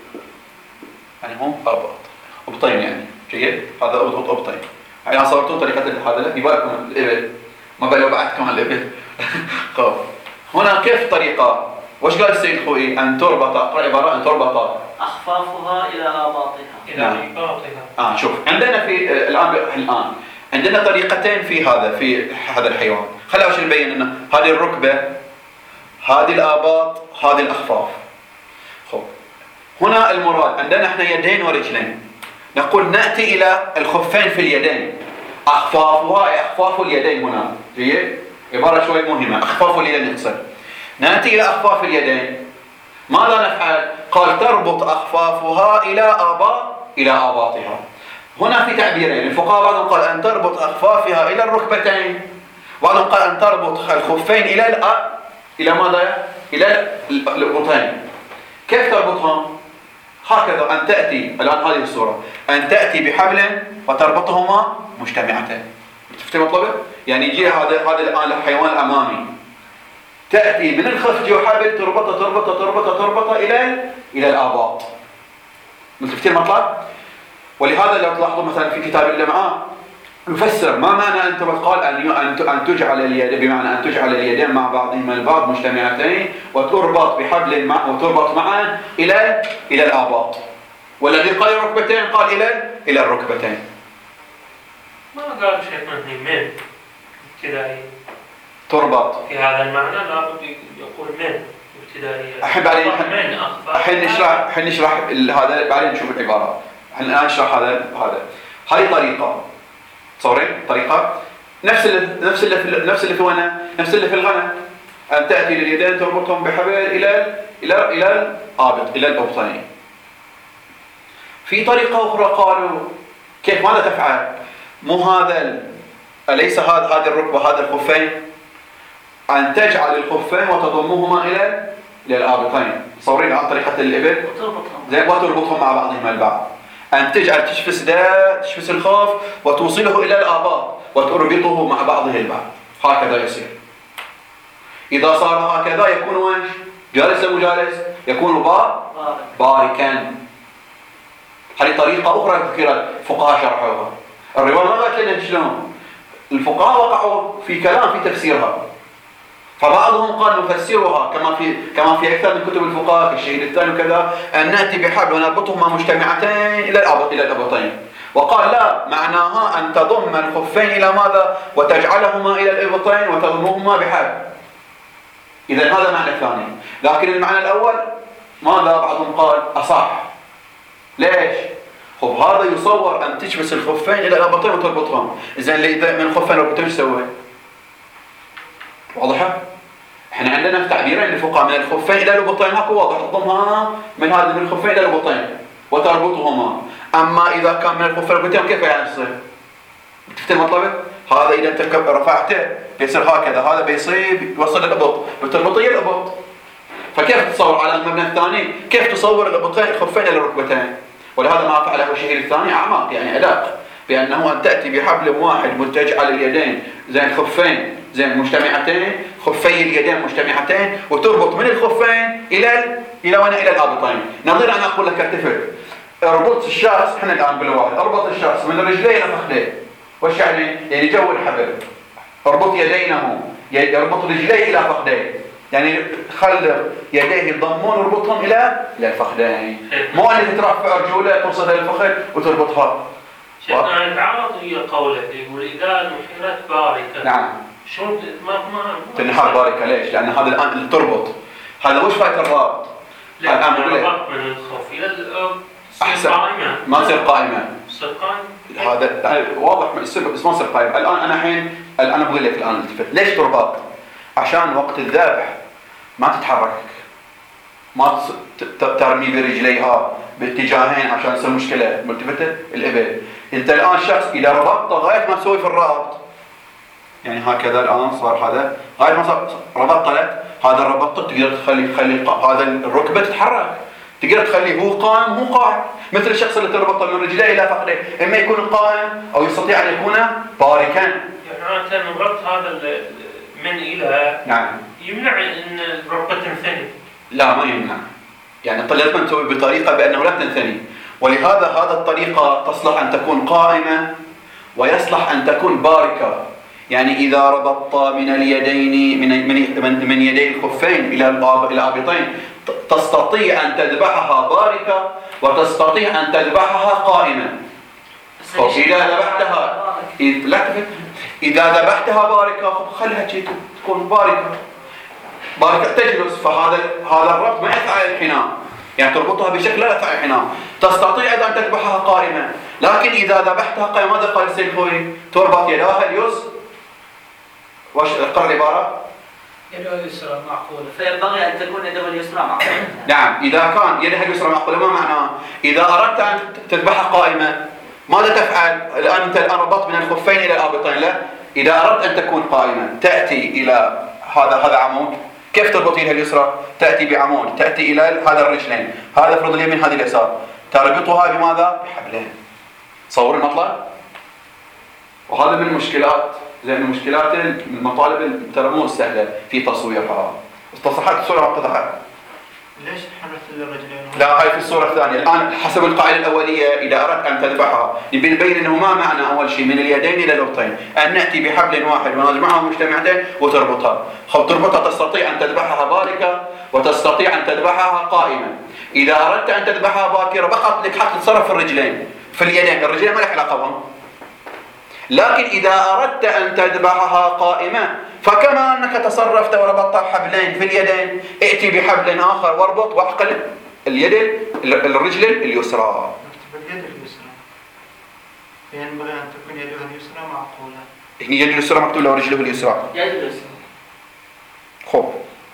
يعني هم آباط أبطين يعني جيد. هذا أبط أبطين. يعني صورتوا طريقة هذا في بالكم الإبل، ما بالي بعدكم الإبل. خف. هنا كيف طريقة؟ وش قال السيد خوي؟ أن تربط، أقرأ عبارة أن تربط أخفافها إلى آباطها. إلى آباطها. آه شوف عندنا في الآن الآن عندنا طريقتين في هذا في هذا الحيوان. خلينا أول شيء نبين إن هذه الركبة، هذه الآباط، هذه الأخفاف. خب هنا المراد عندنا إحنا يدين ورجلين، نقول نأتي إلى الخفين في اليدين، أخفافها أخفاف اليدين هنا جيد، عبارة شوي مهمة. أخفاف اليدين نقصد، نأتي إلى أخفاف اليدين، ماذا نفعل؟ قال تربط أخفافها إلى آباط إلى آباطها. هنا في تعبيرين، الفقهاء بعضهم قال أن تربط أخفافها إلى الركبتين، بعضهم قال أن تربط الخفين إلى الأ... إلى ماذا؟ إلى الأبطين. كيف تربطهم؟ هكذا أن تأتي الآن هذه الصورة، أن تأتي بحبل وتربطهما مجتمعتين. شفتي مطلبه؟ يعني يجي هذا هذا الآن الحيوان الأمامي، تأتي من الخلف جو حبل تربطه تربطه تربطه تربطه إلى إلى الآباط. شفتي المطلب؟ ولهذا لو تلاحظوا مثلا في كتاب اللي معاه يفسر ما معنى أن تربط، قال أن أن تجعل اليد بمعنى أن تجعل اليدين مع بعضهما البعض مجتمعتين وتربط بحبل مع وتربط معا إلى إلى الآباط. والذي قال الركبتين قال إلى إلى الركبتين. ما قال شيخ من من ابتدائي تربط في هذا المعنى، لابد يقول من ابتدائي. الحين بعدين الحين نشرح الحين نشرح هذا بعدين نشوف العبارة. الحين الآن نشرح هذا هذا هذه طريقة. تصورين طريقة نفس اللي نفس اللي في نفس اللي في وين نفس اللي في الغنم، أن تأتي لليدين تربطهم بحبل إلى إلى إلى الآبط إلى الأبطين. في طريقة أخرى قالوا كيف ماذا تفعل؟ مو هذا أليس هذا هذه الركبة هذا الخفين، أن تجعل الخفين وتضمهما إلى إلى الآبطين. تصورين على طريقة الإبل زي ما تربطهم مع بعضهما البعض، أن تجعل تشفس ده تشفس الخوف وتوصله إلى الآباط وتربطه مع بعضه البعض. هكذا يصير. إذا صار هكذا يكون وين؟ جالس أو جالس؟ يكون بار باركا. هذه طريقة أخرى ذكرت الفقهاء شرحوها. الرواية ما قالت لنا شلون. الفقهاء وقعوا في كلام في تفسيرها. فبعضهم قال نفسرها كما في كما في أكثر من كتب الفقهاء في الشهيد الثاني وكذا، أن نأتي بحبل ونربطهما مجتمعتين إلى الأبط إلى الأبطين. وقال لا، معناها أن تضم الخفين إلى ماذا؟ وتجعلهما إلى الأبطين وتضمهما بحبل. إذا هذا معنى الثاني. لكن المعنى الأول ماذا بعضهم قال أصح. ليش؟ خب هذا يصور أن تشبس الخفين إلى الأبطين وتربطهم. إذا اللي من الخفين والأبطين ايش يسوي؟ واضحة؟ احنا عندنا تعبيرين للفقهاء من الخفين الى الابطين، هاكو واضح تضمها من هذا من الخفين الى الابطين وتربطهما. اما اذا كان من الخفين الى الابطين كيف يعني يصير؟ شفت المطلب؟ هذا اذا انت رفعته بيصير هكذا، هذا بيصير يوصل للابط، بتربطيه الابط. فكيف تصور على المبنى الثاني؟ كيف تصور الابطين الخفين الى الركبتين؟ ولهذا ما فعله الشهير الثاني اعمق، يعني ادق، بانه ان تاتي بحبل واحد متجه على اليدين زي الخفين زي مجتمعتين، خفي اليدين مجتمعتين، وتربط من الخفين الى ال... الى وين؟ الى الابطين. نظير ان اقول لك ارتفع، اربط الشخص، احنا الان بالواحد اربط الشخص من رجليه الى فخذيه. وش يعني؟ يعني جو الحبل، اربط يدينه، يربط رجليه الى فخذيه، يعني خلي يديه يضمون وربطهم الى الى الفخذين، مو ان ترفع رجوله توصل الى الفخذ وتربطها. شيخنا يتعارض ويا قوله يقول اذا نحرت باركه. نعم. شلون ما ما تنحر باركه ليش؟ لان هذا الان اللي تربط، هذا وش فايت الرابط؟ الان الربط من الخوف الى احسن قائمه، ما تصير قائمه، تصير قائمه. هذا واضح يصير بس ما تصير قائمه. الان انا الحين انا بقول لك الان التفت، ليش تربط؟ عشان وقت الذبح ما تتحرك، ما ترمي برجليها باتجاهين عشان تصير مشكله ملتفته الابل. انت الان شخص اذا ربطته غايه ما تسوي في الربط، يعني هكذا الان صار هذا غايه ما صار ربطت، هذا الربط تقدر تخلي تخلي هذا الركبه تتحرك، تقدر تخليه هو قائم هو قاعد، مثل الشخص اللي تربطه من رجليه الى فخذيه، اما يكون قائم او يستطيع ان يكون باركا. يعني معناته الربط هذا من الى نعم يمنع ان الركبه تنثني. لا ما يمنع، يعني لازم تسوي بطريقه بانه لا تنثني، ولهذا هذا الطريقه تصلح ان تكون قائمه ويصلح ان تكون باركه. يعني اذا ربطت من اليدين من من من يدي الخفين الى الابطين تستطيع ان تذبحها باركه وتستطيع ان تذبحها قائمه. فاذا ذبحتها اذا ذبحتها باركه خلها تكون باركه باركه تجلس، فهذا هذا الربط ما يدفع الانحناء، يعني تربطها بشكل لا يدفع الانحناء. تستطيع ايضا ان تذبحها قائمه، لكن اذا ذبحتها قائمه ماذا قال السيد الخوي؟ تربط يداها اليسرى. وش اقرا العباره؟ يده اليسرى معقوله، فينبغي ان تكون يده اليسرى معقوله. نعم، اذا كان يدها اليسرى معقوله ما معناه؟ اذا اردت ان تذبحها قائمه ماذا تفعل؟ الان انت الان ربطت من الخفين الى الابطين، لا، اذا اردت ان تكون قائمه تاتي الى هذا هذا عمود، كيف تربط يدها اليسرى؟ تاتي بعمود، تاتي الى هذا الرجلين، هذا فرض اليمين هذه اليسار، تربطها بماذا؟ بحبلين. تصور المطلب؟ وهذا من المشكلات، زي من المشكلات المطالب ترى مو سهله في تصويرها. استصحت الصوره وقطعها. ليش حرت الرجلين؟ لا، هاي في الصوره الثانيه. الان حسب القاعده الاوليه اذا اردت ان تذبحها نبي نبين انه ما معنى اول شيء من اليدين الى الابطين، ان ناتي بحبل واحد ونجمعهم مجتمعتين وتربطها. خب تربطها تستطيع ان تذبحها باركه وتستطيع ان تذبحها قائمه. اذا اردت ان تذبحها باكره فقط لك حق تتصرف في الرجلين، في اليدين، الرجلين ما لك علاقه بهم. لكن إذا أردت أن تذبحها قائمة فكما أنك تصرفت وربطت حبلين في اليدين، ائتي بحبل آخر واربط واعقل اليد الرجل اليسرى. اليد اليسرى ينبغي أن تكون يده اليسرى معقولة. هنا يد اليسرى مكتوب له رجله اليسرى. يد اليسرى. خب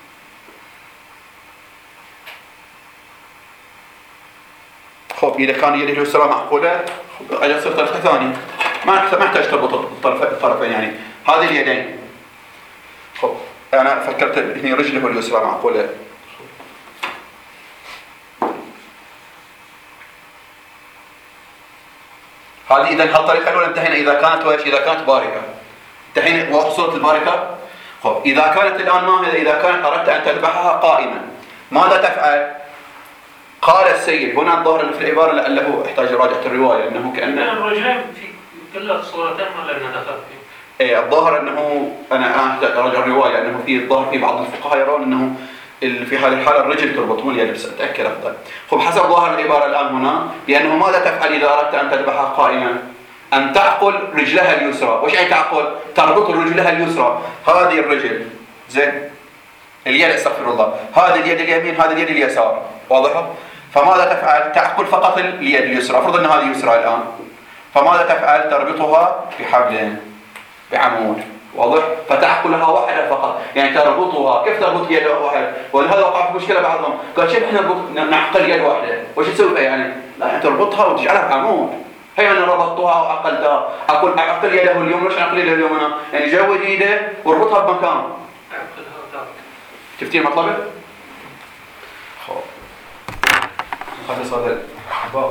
خب إذا كان يده اليسرى معقولة على صيغة طريقة ثانية، ما ما يحتاج تربط الطرفين، يعني هذه اليدين. خب أنا فكرت هنا رجله اليسرى معقولة. هذه إذا هالطريقة الأولى انتهينا. إذا كانت وإيش؟ إذا كانت باركة انتهينا وصورة الباركة. خب إذا كانت الآن ما هذا، إذا كانت أردت أن تذبحها قائمة ماذا تفعل؟ قال السيد هنا الظاهر في العبارة لعله احتاج راجعة الرواية أنه كأنه الرجلين في كل صورتين ولا أنه دخل فيه؟ إيه الظاهر أنه أنا أنا احتاج راجع الرواية أنه في الظاهر في بعض الفقهاء يرون أنه في هذه الحالة الرجل تربط مو اليد، بس أتأكد أفضل. خب حسب ظاهر العبارة الآن هنا بأنه ماذا تفعل إذا أردت أن تذبحها قائمة؟ أن تعقل رجلها اليسرى. وش يعني تعقل؟ تربط رجلها اليسرى، هذه الرجل زين، اليد استغفر الله، هذه اليد اليمين هذه اليد اليسار، واضحة؟ فماذا تفعل؟ تعقل فقط اليد اليسرى، افرض أن هذه يسرى الآن، فماذا تفعل؟ تربطها بحبل بعمود واضح؟ فتحقلها واحدة فقط، يعني تربطها. كيف تربط يد واحدة؟ ولهذا وقع في مشكلة بعضهم، قال شوف احنا نربط نعقل يد واحدة، وش تسوي فيها يعني؟ لا يعني تربطها وتجعلها بعمود. هي انا ربطتها وعقلتها، اقول اعقل يده اليوم، ليش اعقل يده اليوم؟ يعني جود ايده واربطها بمكان. شفتي المطلب؟ خب نخلص هذا الباب.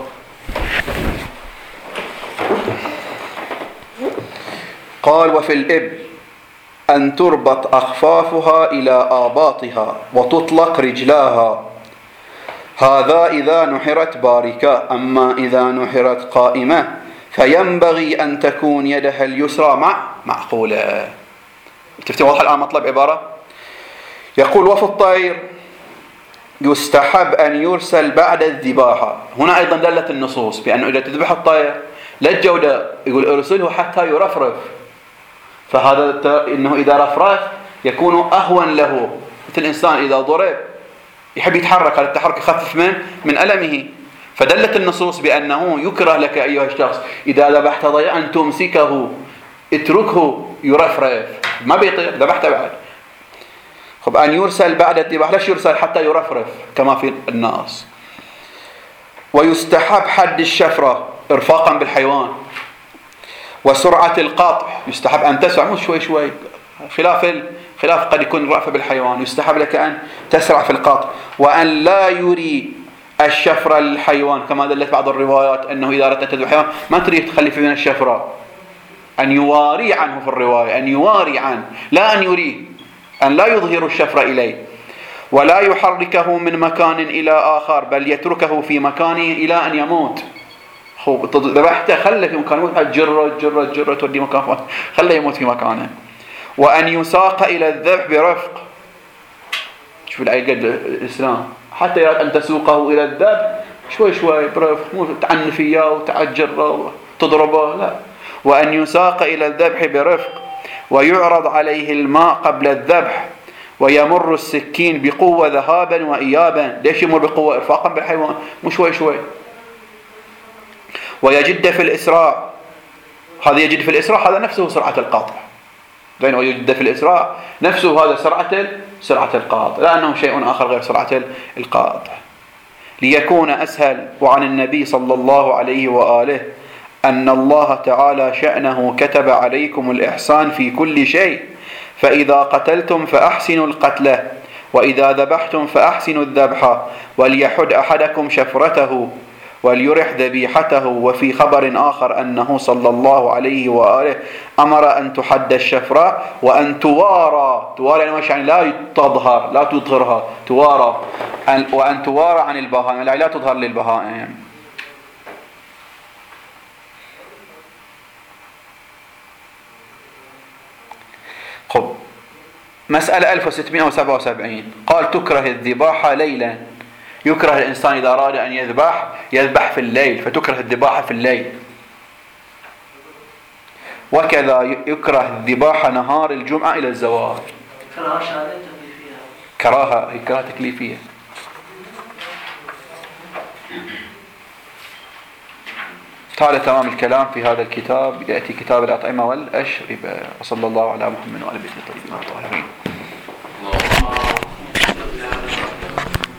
قال وفي الإبل أن تربط أخفافها إلى آباطها وتطلق رجلاها، هذا إذا نحرت باركة. أما إذا نحرت قائمة فينبغي أن تكون يدها اليسرى مع معقولة. تفتي واضح الآن مطلب عبارة؟ يقول وفي الطير يستحب أن يرسل بعد الذباحة. هنا أيضا دلت النصوص بأنه إذا تذبح الطير لا الجودة، يقول ارسله حتى يرفرف، فهذا إنه إذا رفرف يكون أهون له. مثل الإنسان إذا ضرب يحب يتحرك، هذا التحرك يخفف من من ألمه. فدلت النصوص بأنه يكره لك أيها الشخص إذا ذبحت ضيعا أن تمسكه، اتركه يرفرف، ما بيطير، ذبحته بعد. خب أن يرسل بعد الذبح، ليش يرسل؟ حتى يرفرف كما في الناس. ويستحب حد الشفرة إرفاقا بالحيوان، وسرعة القطع يستحب أن تسرع، مو شوي شوي، خلاف خلاف قد يكون رأفة بالحيوان، يستحب لك أن تسرع في القطع. وأن لا يري الشفرة للحيوان، كما دلت بعض الروايات أنه إذا أردت أن تذبح حيوان ما تريد تخلي في من الشفرة، أن يواري عنه في الرواية، أن يواري عنه، لا أن يريه، أن لا يظهر الشفرة إليه. ولا يحركه من مكان إلى آخر، بل يتركه في مكانه إلى أن يموت. خب ذبحته خله في مكانه، يموت، جرة جرة جرة تودي مكان، خله يموت في مكانه. وأن يساق إلى الذبح برفق. شوف الآية قد الإسلام حتى يراد أن تسوقه إلى الذبح شوي شوي برفق، مو تعنف إياه وتعجره وتضربه، لا. وأن يساق إلى الذبح برفق، ويعرض عليه الماء قبل الذبح، ويمر السكين بقوة ذهابا وإيابا. ليش يمر بقوة؟ إرفاقا بالحيوان، مو شوي شوي. ويجد في الإسراع، هذا يجد في الإسراع هذا نفسه سرعة القاطع، لأنه يجد في الإسراع نفسه هذا سرعة سرعة القاطع، لأنه شيء آخر غير سرعة القاطع، ليكون أسهل. وعن النبي صلى الله عليه وآله أن الله تعالى شأنه كتب عليكم الإحسان في كل شيء، فإذا قتلتم فأحسنوا القتلة، وإذا ذبحتم فأحسنوا الذبح، وليحد أحدكم شفرته وليرح ذبيحته. وفي خبر آخر أنه صلى الله عليه وآله أمر أن تحد الشفرة وأن توارى، توارى يعني, يعني لا تظهر، لا تظهرها، توارى، وأن توارى عن البهائم، لا, لا تظهر للبهائم يعني. خب مسألة ألف وستمائة وسبعة وسبعين، قال تكره الذباحة ليلا. يكره الإنسان إذا أراد أن يذبح يذبح في الليل، فتكره الذباحة في الليل. وكذا يكره الذباحة نهار الجمعة إلى الزوال. كراهة شرعية تكليفية. كراهة هي كراهة تكليفية. هذا تمام الكلام في هذا الكتاب. يأتي كتاب الأطعمة والأشربة. وصلى الله على محمد وعلى آله الطيبين الطاهرين.